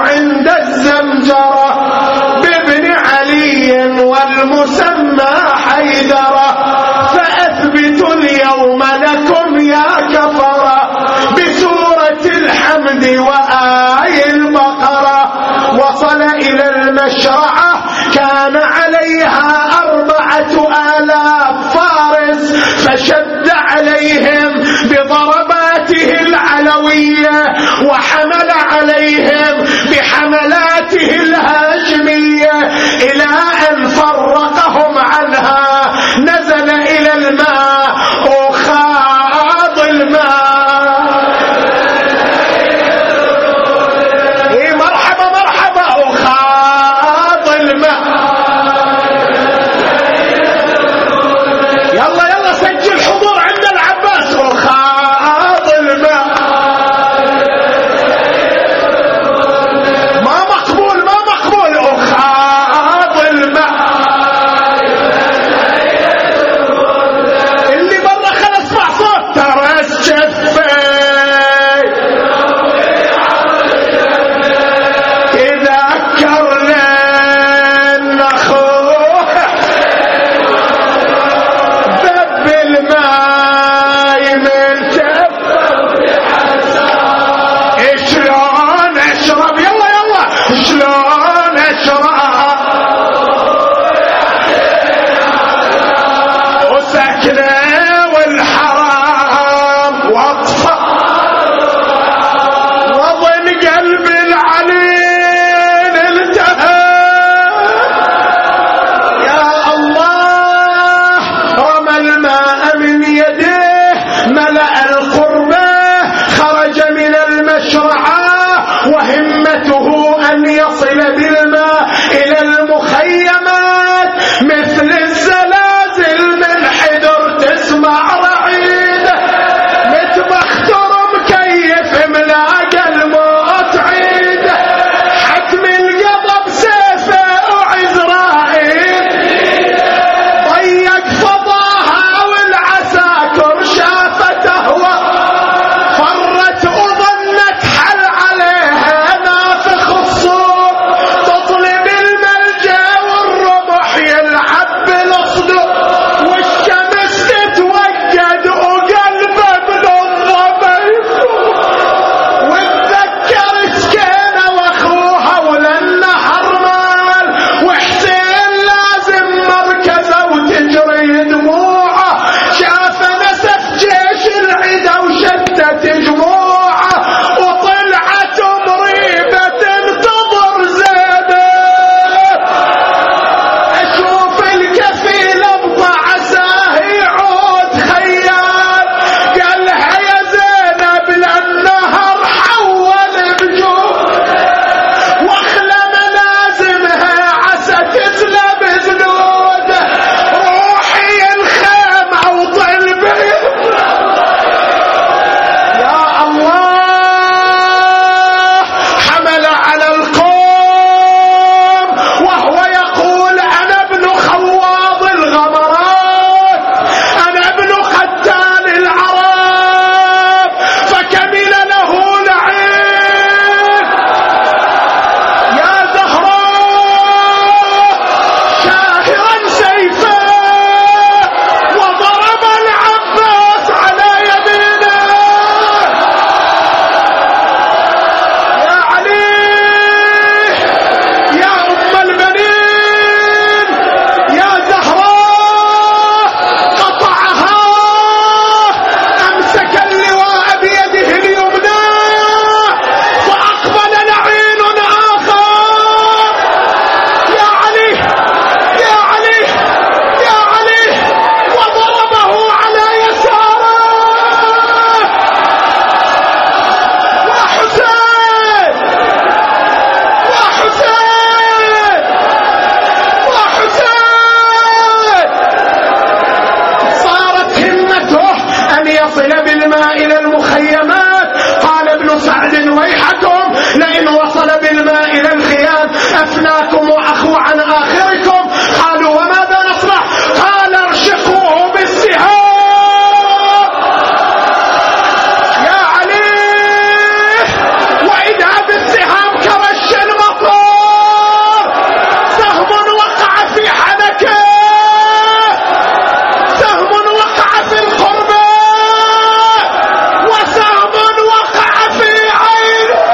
وآي البقرة. وصل إلى المشرعة كان عليها أربعة آلاف فارس، فشد عليهم بضرباته العلوية وحمل عليهم بحملاته الهاشمية إلى أن فرقهم عنها. نزل إلى الماء وخاض الماء. إيه مرحبا مرحبا وخاض الماء. يلا يلا سجل حضور عند العباس وخاض الماء. ما مقبول ما مقبول وخاض الماء. اللي برا خل اسمع صوت ترى الشفة تذكرنا ان اخوه ذب الماء ملتف. شلون اشرب يلا يلا شلون اشرب وسكنه والحرام واطفى وظن قلب العليل التهى. يا الله رمى الماء من يديه ملأ القربة خرج من المشرعة وهمته أن يصل بالماء إلى المخيمات مثل الزلازل من حدر تسمع رعيد متبختر مكيف ملاقى الموت عيد حتم القضب سيفه وعزرائيل ضيق فضاها والعساكر شافته فرت وظنت حل عليها نافخ الصوت تطلب الملجأ والرمح يلعب بالصدور والشمس تتوجد وقلبه بنظمه يفوق وتذكر سكينة واخوها وللنهر مال وحسين لازم مركزه وتجري دموعه شاف نسف جيش العدا وشتت جموعه وطلعت مريبة تنتظر زينب. اشوف الكفيل ابطع عساه يعود خيال قالها يا زينب للنهر حول بجود واخلى ملازمها عسى تسلب زنود روحي الخيمة وطلبي. يا الله حمل على القوم وهو يقول أنا ابن خواض الغمرات أنا ابن ختان العرب فكمل له العين. يا زهراء شاهرا سيفا وضرب العباس على يمينه. يا علي يا أم البنين يا زهراء قطعها أمسك اللواء بيده اليمنى فأقبل لعين آخر. يا علي يا علي يا علي وضربه على يساره. وحسين وحسين وحسين صارت همته أن يصل بالماء إلى المخيمات. قال ابن سعد ويحكم لئن وصل بالماء إلى الخيام أفناكم وأخو عن آخركم. قالوا وماذا نصنع؟ قال ارشقوه بالسهام. يا علي وإذا بالسهام كرش المطار سهم وقع في حنكه سهم وقع في القربة وسهم وقع في عينه.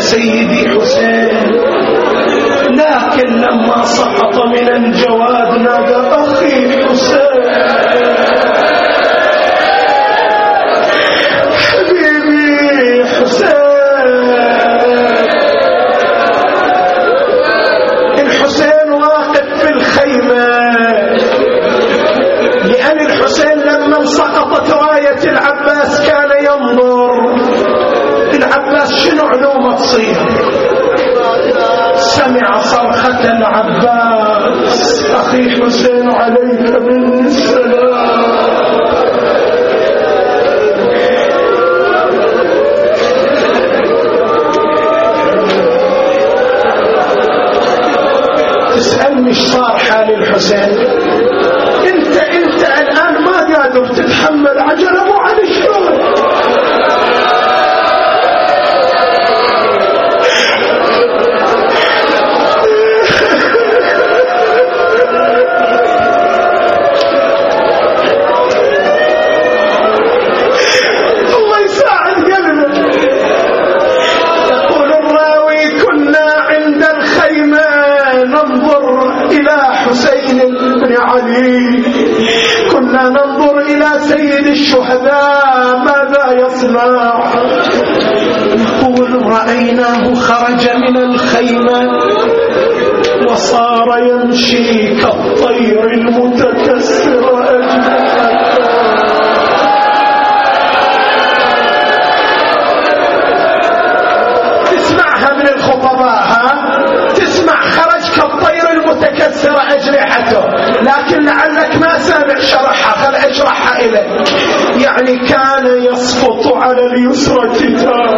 سيدي حسين، لكن لما سقط من الجواد نادى أخي حسين، حبيبي حسين. الحسين واقف في الخيمة، لأن الحسين لما سقطت راية العباس كان ينظر العباس شنو علومه تصير. سمع صرخة العباس أخي حسين عليك مني السلام. تسألني ايش صار حال الحسين؟ انت انت الآن ما قادر تتحمل عجلة مو على الشغل. كنا ننظر إلى سيد الشهداء ماذا يصنع. يقول رأيناه خرج من الخيمة وصار يمشي كالطير المتكسر أجنحته. تسمعها من الخطباء، ها تسمع خرج كالطير المتكسر أجنحته، لكن لعلك ما سامع شرحها، خل أشرحها إليك. يعني كان يسقط على اليسرى تارة،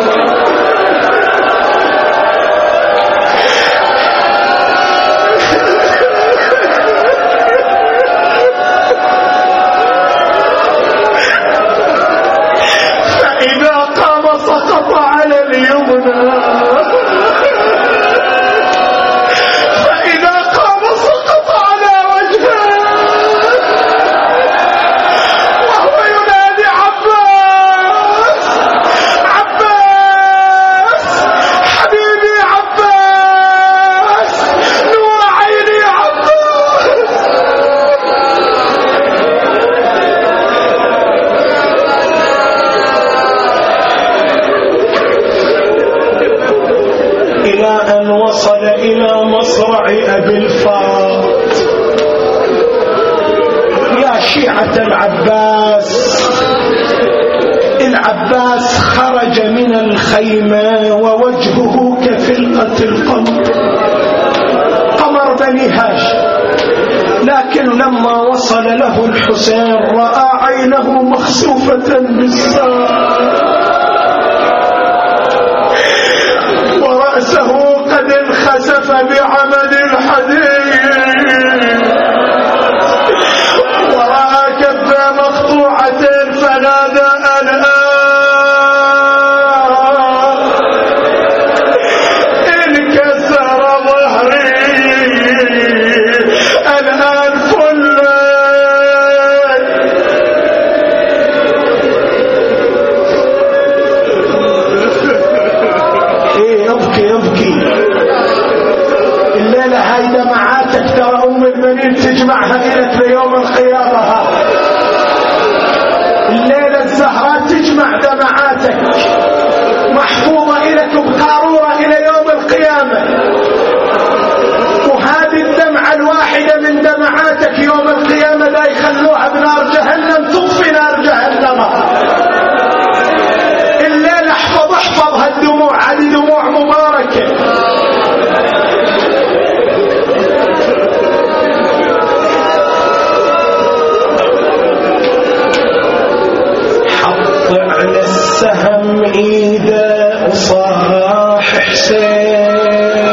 فإذا قام سقط على اليمنى، إلى مصرع أبي الفاض. يا شيعة العباس، العباس خرج من الخيمة ووجهه كفلقة القمر، قمر بني هاشم، لكن لما وصل له الحسين رأى عينه مخسوفة بالسار ورأسه قد انخسف بعمد الحديد ورأى كفه مقطوعة فنادى الآن انكسر ظهري الآن فل. ايه يبكي يبكي الليلة هاي دمعاتك ترى أم المنين تجمعها إليك ليوم القيامة. الليلة الزهراء تجمع دمعاتك محفوظة إليك بقارورة إلى يوم القيامة، وهذه الدمعة الواحدة من دمعاتك يوم القيامة لا يخلوها بنار جهنم تطفي نار جهنم. الليلة احفظ احفظ هالدموع، هذه دموع مباركة. على السهم إيده وصاح حسين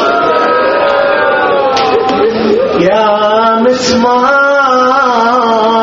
يا مسمار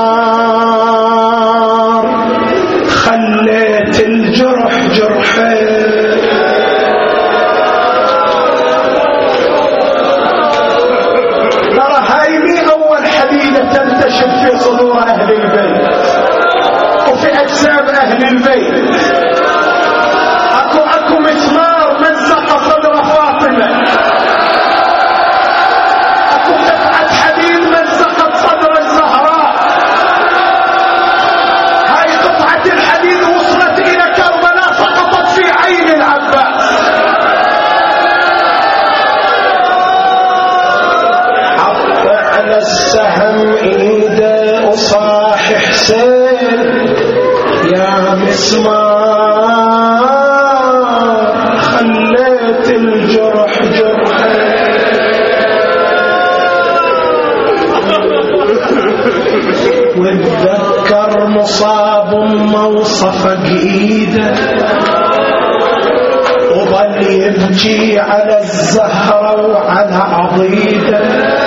المسمار خليت الجرح جرحي، واتذكر مصاب امه وصفق ايده، وظل يبكي على الزهرة وعلى عضيده،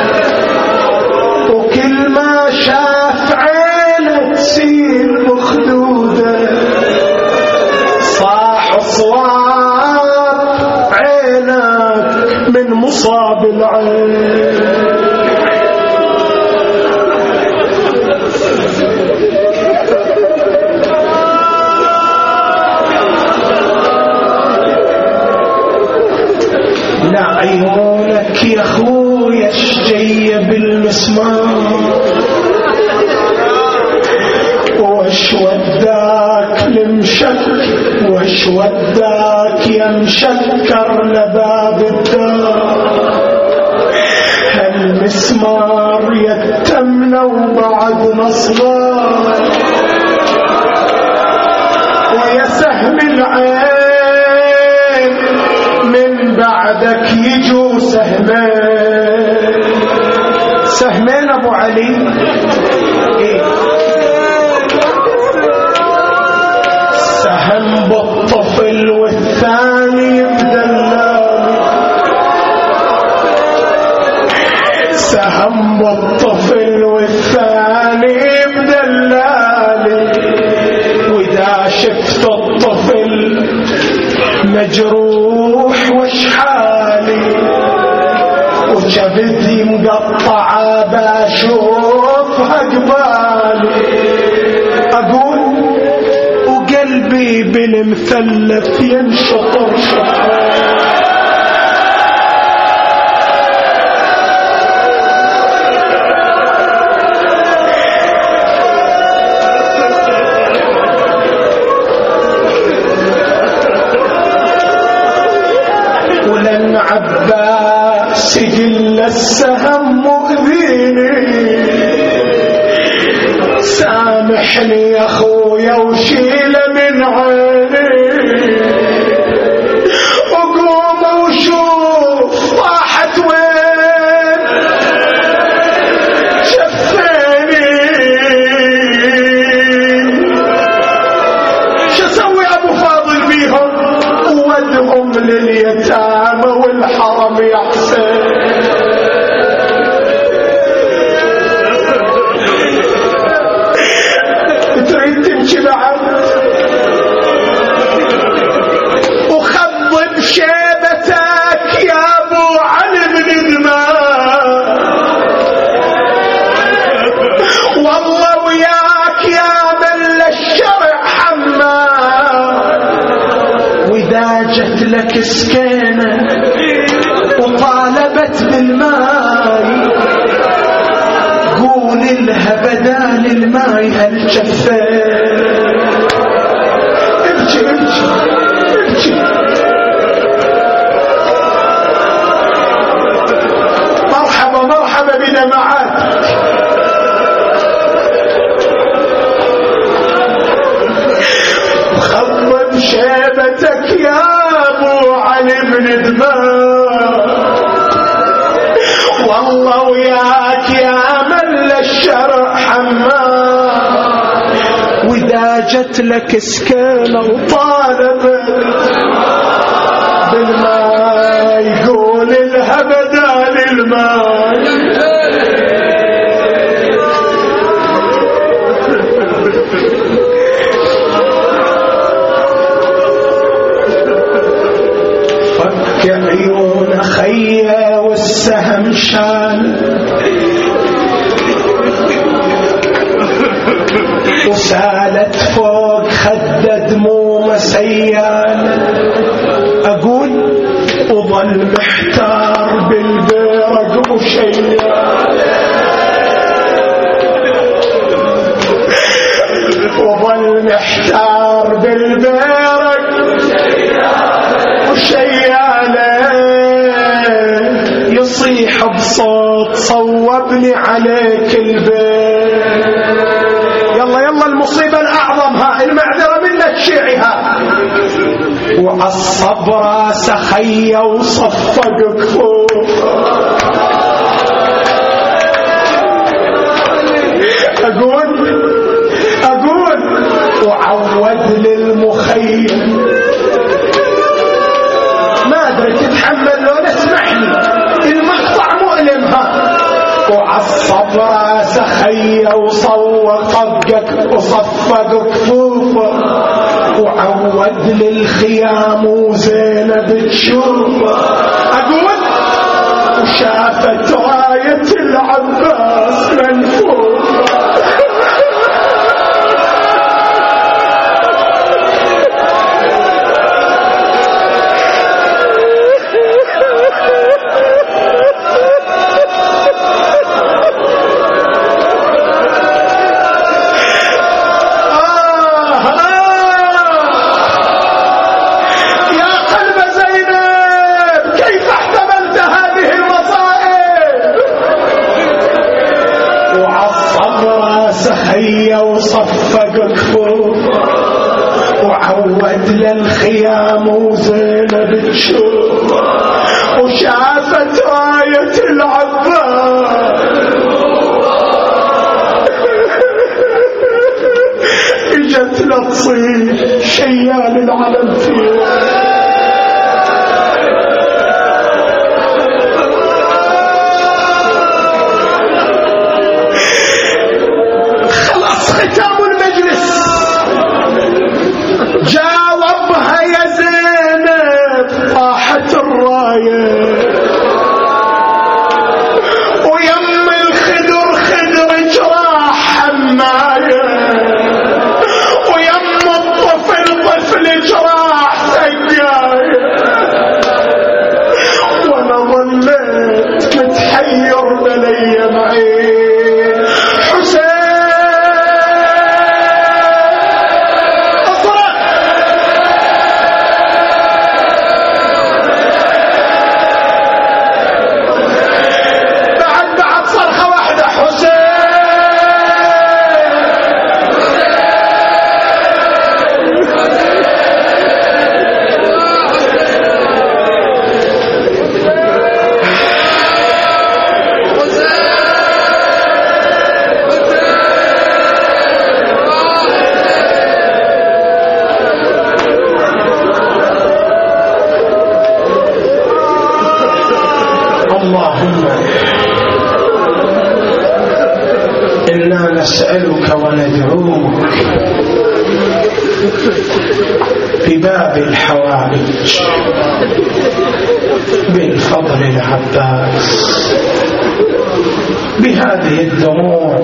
وكل ما شاف عينه تسيل مخدوده، صاح صواب عينك من مصاب العين. عيونك يا خويا الشجية بالمسمار، وش وداك المشك وش وداك يا مشكر لباب الدار، هالمسمار يتمنى وبعد نصبار، ويا سهم العين من بعدك يجوا سهمين. سهمين ابو علي إيه؟ سهم بالطفل والثاني بدلالي، سهم بالطفل والثاني بدلالي، واذا شفت الطفل مجروح وش حالي، وجبتي مقطعة بشوفها قبالي، أقول وقلبي بالمثلث ينشطر شطر، عباس يقل السهم مؤذيني، سامحني يا خويا وشيل من عيني، وقوم وشوف طاحت وين شفيني، شو اسوي ابو فاضل بيهم؟ ودهم لليتامى والحرم يا حسين. تريد تمشي بعد وخضب شيبتك يا ابو علي بن دماء، والله وياك يا من للشرع حماد، واذا جت لك سكينه وطالبت بالماء قول لها بدال الماء هالجفين. ابكي ابكي ابكي، مرحبا مرحبا بنا معاك. خضب شيبتك يا ابو علي بن دماء، والله وياك يا من للشرع حماد، واذا جت لك سكينه وطالبت بالماء يقول لها بدال الماء. فك عيون خيا والسهم شال، وسالت فوق خد دموم سيال، اقول وظل محتار بالبرق وشيال، وظل محتار بالبرق وشياله، يصيح بصوت صوبني عليك البيت. يلا يلا المصيبة الأعظم، ها المعذرة منك شيء وعصب راس خيه وصفق كفوفه. أقول أقول وعود للمخيم، ما أدري تتحمل لو اسمعني المقطع مؤلم. ها وعصب راس خيه وصوق وصفق كفوفه، وعود للخيام وزينب تشوفه. أقول وشافت راية العباس منفوخة. وصفق كفوفه، وعود للخيام وزينب تشوفه، وشافت راية العباس اجت لتصيح شيال العلم فيه. ختام المجلس جاوبها يا زينب طاحت الراية، ويم الخدر خدر جراح حماية، ويم الطفل طفل جراح سقاية، وانا ظليت متحير بلي معي حسين. نسألك وندعوك بباب الحوائج بالفضل العباس، بهذه الدموع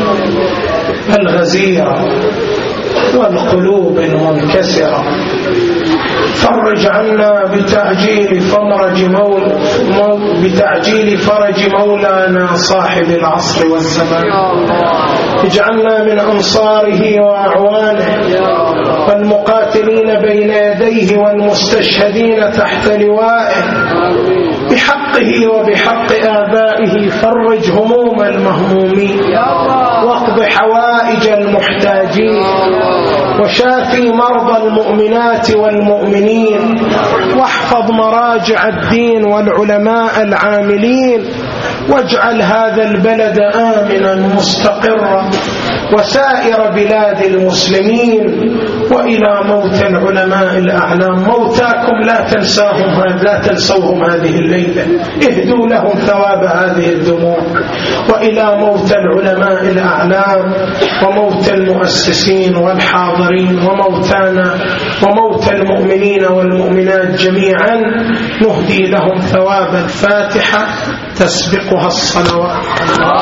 الغزيرة والقلوب المنكسرة، فرج عنا بتعجيل فرج مول بتعجيل فرج مولانا صاحب العصر والزمان. اجعلنا من أنصاره وأعوانه والمقاتلين بين يديه والمستشهدين تحت لوائه، بحقه وبحق آبائه فرج هموم المهمومين، واقض حوائج المحتاجين، وشافي مرضى المؤمنات والمؤمنين، واحفظ مراجع الدين والعلماء العاملين، واجعل هذا البلد آمنا مستقرا وسائر بلاد المسلمين. وإلى موت العلماء الأعلام، موتاكم لا تنساهم لا تنسوهم هذه الليلة، اهدوا لهم ثواب هذه الدموع. وإلى موت العلماء الأعلام وموت المؤسسين والحاضرين وموتانا وموت المؤمنين والمؤمنات جميعا، نهدي لهم ثواب الفاتحة تسبقها الصلوات.